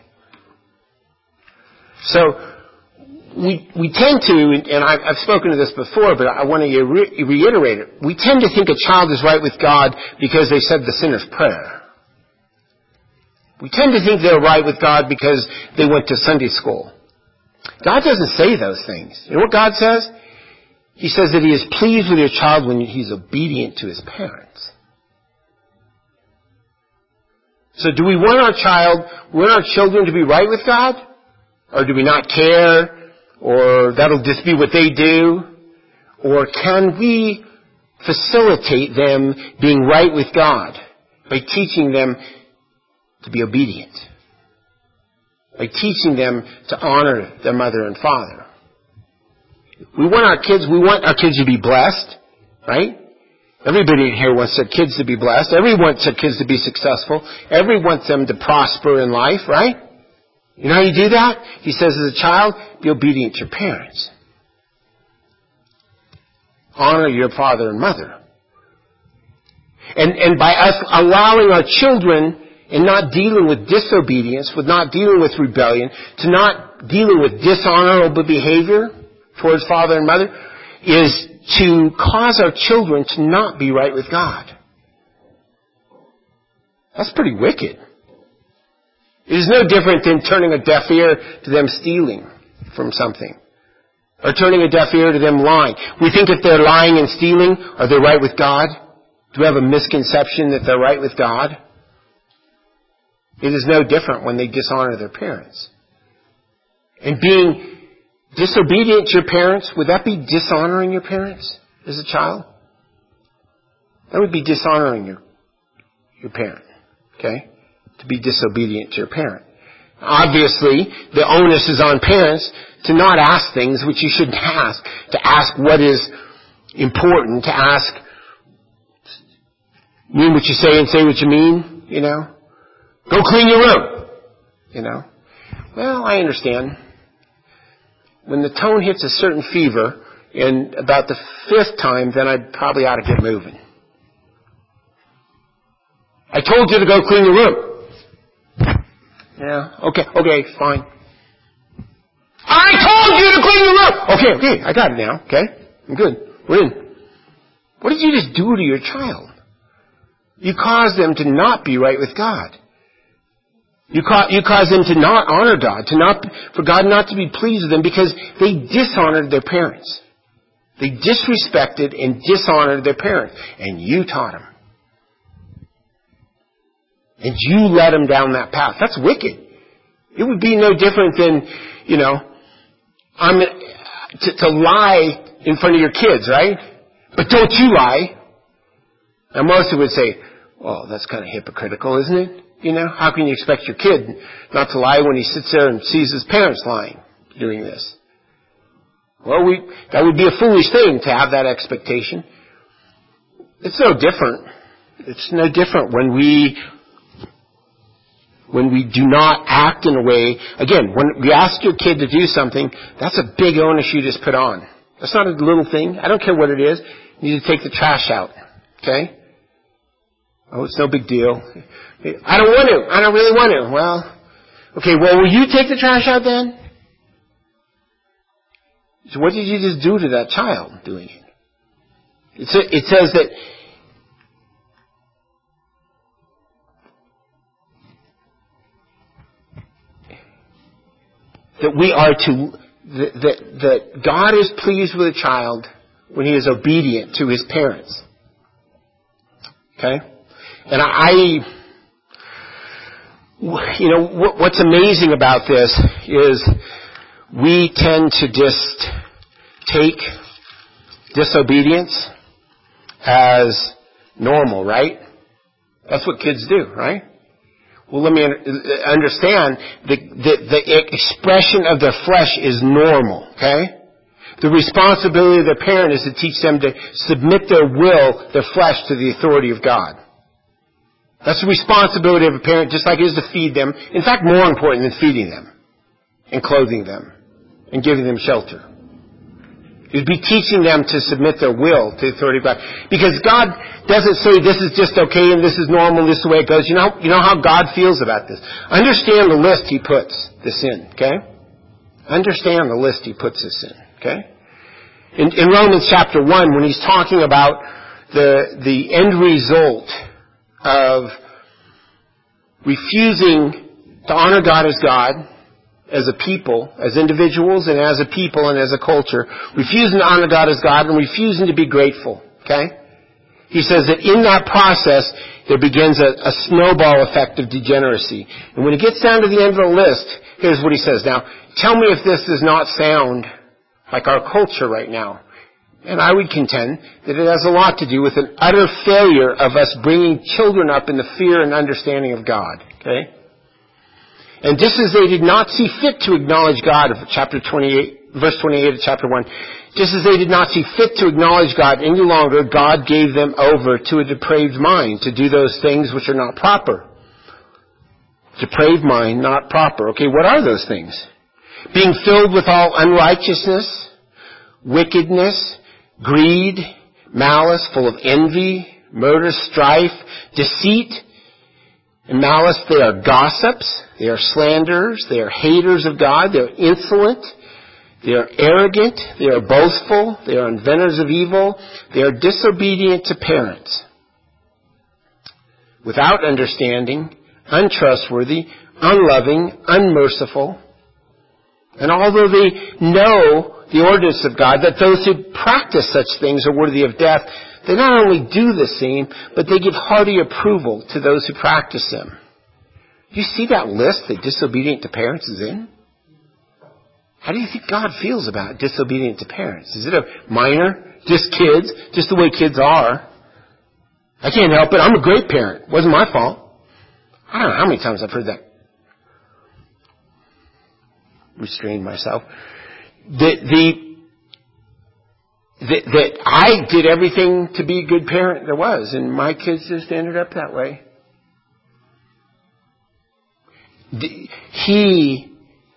So, we we tend to, and I've, I've spoken to this before, but I want to re- reiterate it, we tend to think a child is right with God because they said the sinner's prayer. We tend to think they're right with God because they went to Sunday school. God doesn't say those things. You know what God says? He says that He is pleased with your child when he's obedient to his parents. So do we want our child, we want our children to be right with God? Or do we not care? Or that'll just be what they do? Or can we facilitate them being right with God by teaching them to be obedient? By teaching them to honor their mother and father? We want our kids, we want our kids to be blessed, right? Everybody here wants their kids to be blessed. Everyone wants their kids to be successful. Everyone wants them to prosper in life, right? You know how you do that? He says as a child, be obedient to your parents. Honor your father and mother. And, and by us allowing our children and not dealing with disobedience, with not dealing with rebellion, to not dealing with dishonorable behavior towards father and mother, is to cause our children to not be right with God. That's pretty wicked. It is no different than turning a deaf ear to them stealing from something. Or turning a deaf ear to them lying. We think if they're lying and stealing, are they right with God? Do we have a misconception that they're right with God? It is no different when they dishonor their parents. And being disobedient to your parents, would that be dishonoring your parents as a child? That would be dishonoring your, your parent, okay? To be disobedient to your parent. Obviously, the onus is on parents to not ask things which you shouldn't ask, to ask what is important, to ask, mean what you say and say what you mean, you know? Go clean your room, you know? Well, I understand. When the tone hits a certain fever, and about the fifth time, then I probably ought to get moving. I told you to go clean your room. Yeah, okay, okay, fine. I told you to clean your room! Okay, okay, I got it now, okay? I'm good. We're in. What did you just do to your child? You caused them to not be right with God. You, ca- you caused them to not honor God, to not, for God not to be pleased with them because they dishonored their parents. They disrespected and dishonored their parents. And you taught them. And you led them down that path. That's wicked. It would be no different than, you know, I'm to, to lie in front of your kids, right? But don't you lie. Now most would say, well, that's kind of hypocritical, isn't it? You know, how can you expect your kid not to lie when he sits there and sees his parents lying doing this? Well, we, that would be a foolish thing to have that expectation. It's no different. It's no different when we, when we do not act in a way, again, when we ask your kid to do something, that's a big onus you just put on. That's not a little thing. I don't care what it is. You need to take the trash out. Okay? Oh, it's no big deal. I don't want to. I don't really want to. Well, okay, well, will you take the trash out then? So what did you just do to that child doing it? It, sa- it says that that we are to, that, that, that God is pleased with a child when he is obedient to his parents. Okay? And I, you know, what's amazing about this is we tend to just take disobedience as normal, right? That's what kids do, right? Well, let me understand the, the, the expression of their flesh is normal, okay? The responsibility of the parent is to teach them to submit their will, their flesh, to the authority of God. That's the responsibility of a parent, just like it is to feed them. In fact, more important than feeding them and clothing them and giving them shelter. It would be teaching them to submit their will to the authority of God. Because God doesn't say this is just okay and this is normal, this is the way it goes. You know, you know how God feels about this. Understand the list He puts this in, okay? Understand the list He puts this in, okay? In, in Romans chapter one, when He's talking about the, the end result of refusing to honor God as God, as a people, as individuals, and as a people and as a culture, refusing to honor God as God and refusing to be grateful, okay? He says that in that process, there begins a, a snowball effect of degeneracy. And when it gets down to the end of the list, here's what he says. Now, tell me if this does not sound like our culture right now. And I would contend that it has a lot to do with an utter failure of us bringing children up in the fear and understanding of God. Okay? And just as they did not see fit to acknowledge God, chapter twenty-eight, verse twenty-eight of chapter one, just as they did not see fit to acknowledge God any longer, God gave them over to a depraved mind to do those things which are not proper. Depraved mind, not proper. Okay, what are those things? Being filled with all unrighteousness, wickedness, greed, malice, full of envy, murder, strife, deceit, and malice. They are gossips, they are slanderers, they are haters of God, they are insolent, they are arrogant, they are boastful, they are inventors of evil, they are disobedient to parents, without understanding, untrustworthy, unloving, unmerciful. And although they know the ordinance of God, that those who practice such things are worthy of death, they not only do the same, but they give hearty approval to those who practice them. Do you see that list that disobedient to parents is in? How do you think God feels about disobedient to parents? Is it a minor? Just kids? Just the way kids are? I can't help it. I'm a great parent. It wasn't my fault. I don't know how many times I've heard that. Restrained myself. That the, that, that I did everything to be a good parent there was, and my kids just ended up that way. The, he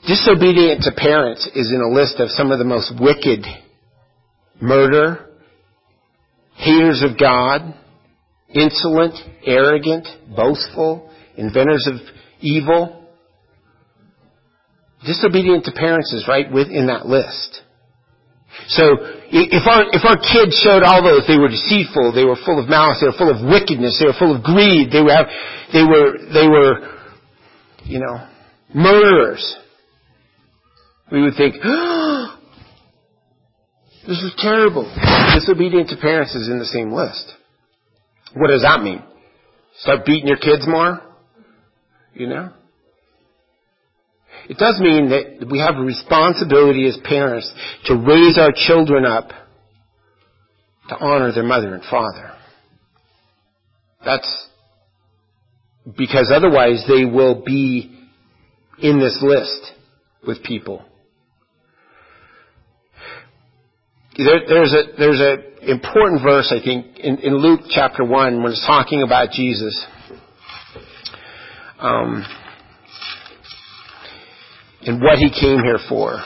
Disobedient to parents is in a list of some of the most wicked: murder, haters of God, insolent, arrogant, boastful, inventors of evil. Disobedient to parents is right within that list. So if our if our kids showed all those, they were deceitful, they were full of malice, they were full of wickedness, they were full of greed, they were they were they were you know murderers, we would think, oh, this is terrible. Disobedient to parents is in the same list. What does that mean? Start beating your kids more? You know? It does mean that we have a responsibility as parents to raise our children up to honor their mother and father. That's because otherwise they will be in this list with people. There, there's a there's a important verse, I think, in, in Luke chapter one when it's talking about Jesus. Um, and what he came here for.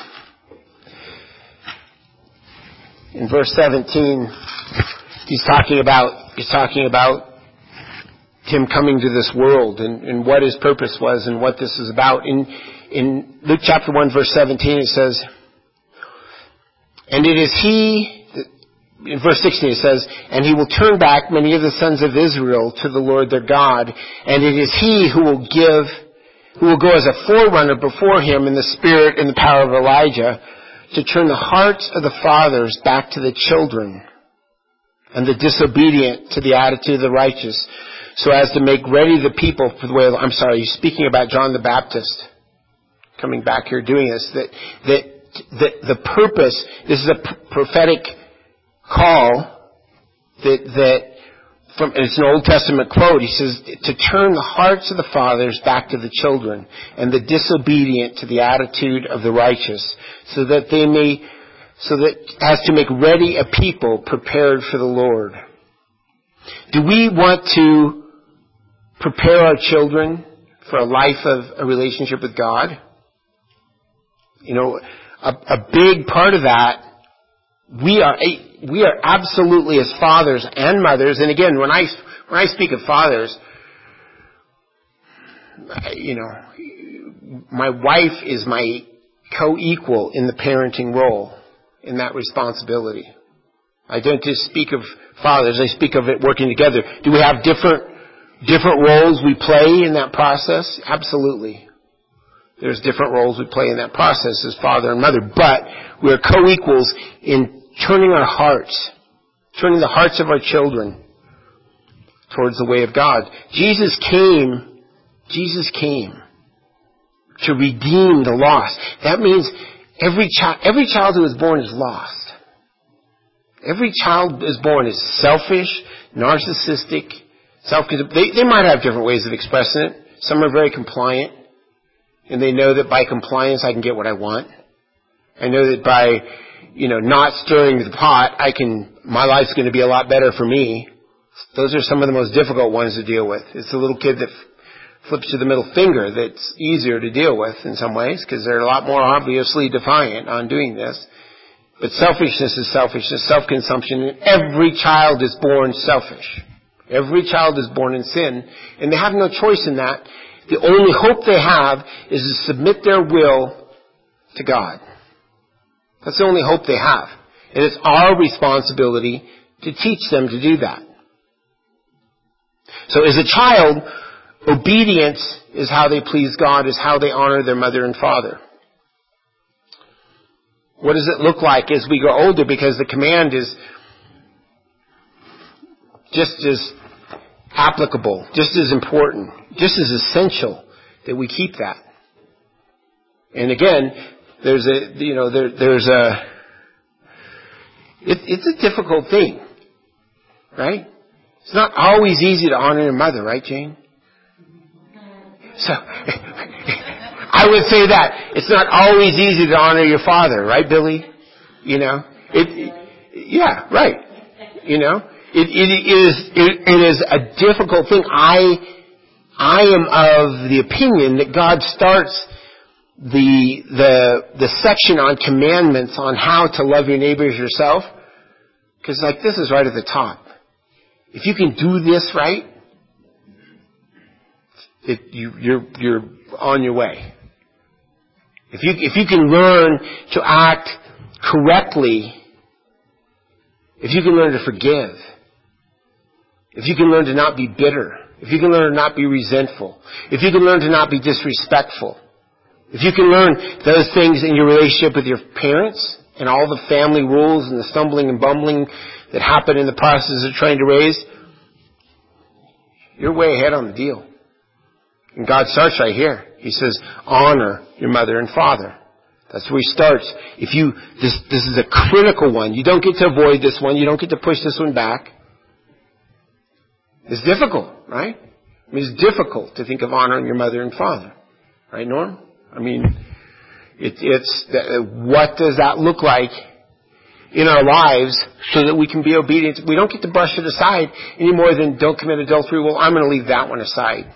In verse seventeen, he's talking about he's talking about him coming to this world and, and what his purpose was and what this is about. In in Luke chapter one, verse seventeen, it says, and it is he, in verse sixteen it says, and he will turn back many of the sons of Israel to the Lord their God, and it is he who will give who will go as a forerunner before him in the spirit and the power of Elijah, to turn the hearts of the fathers back to the children, and the disobedient to the attitude of the righteous, so as to make ready the people for the way of... I'm sorry, he's speaking about John the Baptist, coming back here doing this, that, that, that the purpose, this is a prophetic call, that, that From, it's an Old Testament quote. He says, to turn the hearts of the fathers back to the children, and the disobedient to the attitude of the righteous, so that they may, so that as to make ready a people prepared for the Lord. Do we want to prepare our children for a life of a relationship with God? You know, a, a big part of that, we are a, we are absolutely, as fathers and mothers, and again, when I when I speak of fathers, you know, my wife is my co-equal in the parenting role, in that responsibility. I don't just speak of fathers; I speak of it working together. Do we have different different roles we play in that process? Absolutely. There's different roles we play in that process as father and mother, but we are co-equals in turning our hearts, turning the hearts of our children towards the way of God. Jesus came, Jesus came to redeem the lost. That means every child, every child who is born is lost. Every child is born is selfish, narcissistic, self. They, they might have different ways of expressing it. Some are very compliant, and they know that by compliance I can get what I want. I know that by you know, not stirring the pot, I can, my life's going to be a lot better for me. Those are some of the most difficult ones to deal with. It's the little kid that f- flips you the middle finger that's easier to deal with in some ways, because they're a lot more obviously defiant on doing this. But selfishness is selfishness, self-consumption. And every child is born selfish. Every child is born in sin, and they have no choice in that. The only hope they have is to submit their will to God. That's the only hope they have. And it's our responsibility to teach them to do that. So as a child, obedience is how they please God, is how they honor their mother and father. What does it look like as we grow older? Because the command is just as applicable, just as important, just as essential that we keep that. And again, There's a, you know, there, there's a, it, it's a difficult thing, right? It's not always easy to honor your mother, right, Jane? So, I would say that. It's not always easy to honor your father, right, Billy? You know? It, it yeah, right. You know? It, it is, it, it is a difficult thing. I, I am of the opinion that God starts the, the, the section on commandments on how to love your neighbor as yourself. Because like this is right at the top. If you can do this right, it, you, you're, you're on your way. If you, if you can learn to act correctly, if you can learn to forgive, if you can learn to not be bitter, if you can learn to not be resentful, if you can learn to not be disrespectful, if you can learn those things in your relationship with your parents and all the family rules and the stumbling and bumbling that happen in the process of trying to raise, you're way ahead on the deal. And God starts right here. He says, honor your mother and father. That's where he starts. If you, this, this is a critical one. You don't get to avoid this one. You don't get to push this one back. It's difficult, right? I mean, it's difficult to think of honoring your mother and father. Right, Norm? I mean, it, it's, what does that look like in our lives so that we can be obedient? We don't get to brush it aside any more than don't commit adultery. Well, I'm going to leave that one aside.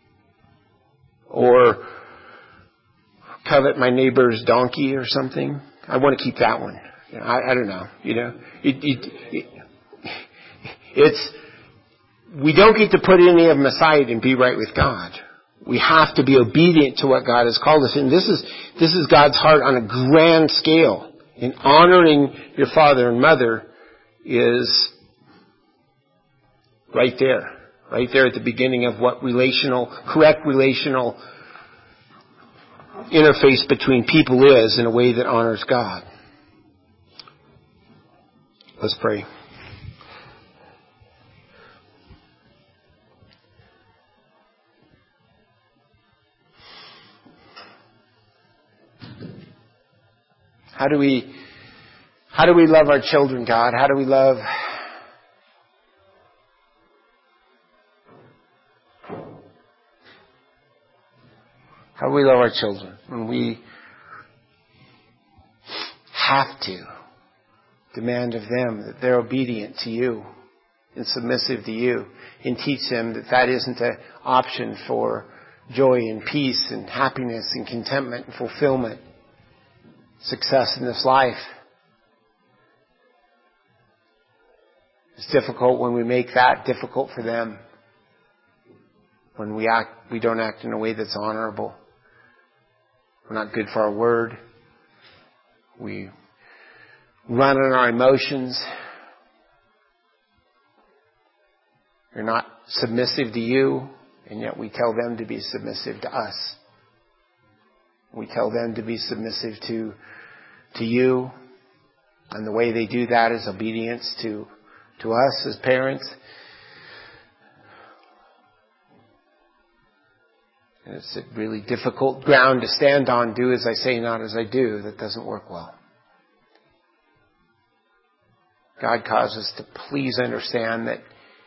Or covet my neighbor's donkey or something. I want to keep that one. I, I don't know. You know, it, it, it, it's we don't get to put any of them aside and be right with God. We have to be obedient to what God has called us. And this is this is God's heart on a grand scale. And honoring your father and mother is right there. Right there at the beginning of what relational, correct relational interface between people is in a way that honors God. Let's pray. How do we, how do we love our children, God? How do we love How do we love our children when we have to demand of them that they're obedient to you and submissive to you, and teach them that that isn't an option for joy and peace and happiness and contentment and fulfillment, success in this life? It's difficult when we make that difficult for them. When we act, we don't act in a way that's honorable. We're not good for our word. We run on our emotions. We're not submissive to you, and yet we tell them to be submissive to us. We tell them to be submissive to, to you, and the way they do that is obedience to, to us as parents. And it's a really difficult ground to stand on. Do as I say, not as I do. That doesn't work well. God calls us to please understand that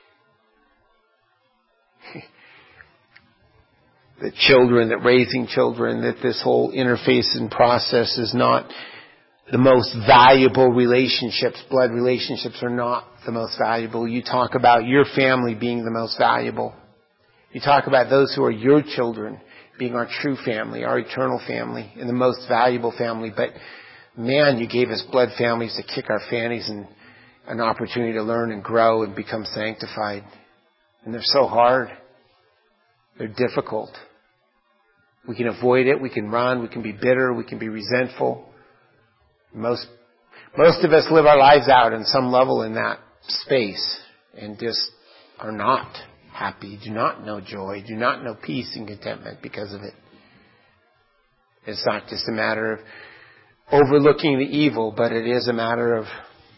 that children, that raising children, that this whole interface and process is not the most valuable relationships. Blood relationships are not the most valuable. You talk about your family being the most valuable. You talk about those who are your children being our true family, our eternal family, and the most valuable family. But man, you gave us blood families to kick our fannies and an opportunity to learn and grow and become sanctified. And they're so hard. They're difficult. We can avoid it. We can run. We can be bitter. We can be resentful. Most, most of us live our lives out in some level in that space and just are not happy, do not know joy, do not know peace and contentment because of it. It's not just a matter of overlooking the evil, but it is a matter of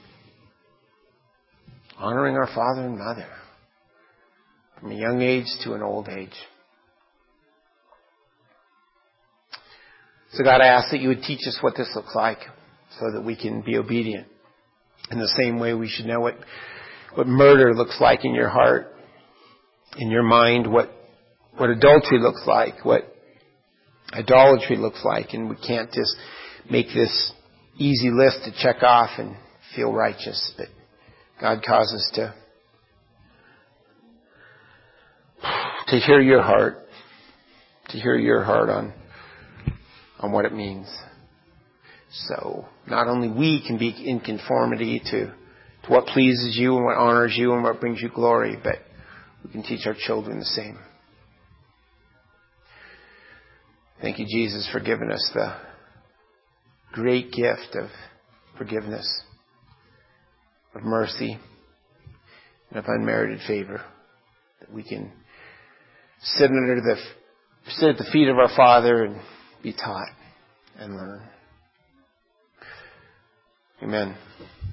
honoring our father and mother from a young age to an old age. So God, I ask that you would teach us what this looks like so that we can be obedient. In the same way we should know what, what murder looks like in your heart, in your mind, what, what adultery looks like, what idolatry looks like, and we can't just make this easy list to check off and feel righteous. But God calls us to, to hear your heart, to hear your heart on on what it means. So not only we can be in conformity to, to what pleases you and what honors you and what brings you glory, but we can teach our children the same. Thank you, Jesus, for giving us the great gift of forgiveness, of mercy, and of unmerited favor, that we can sit under the sit at the feet of our Father and be taught and learn. Amen.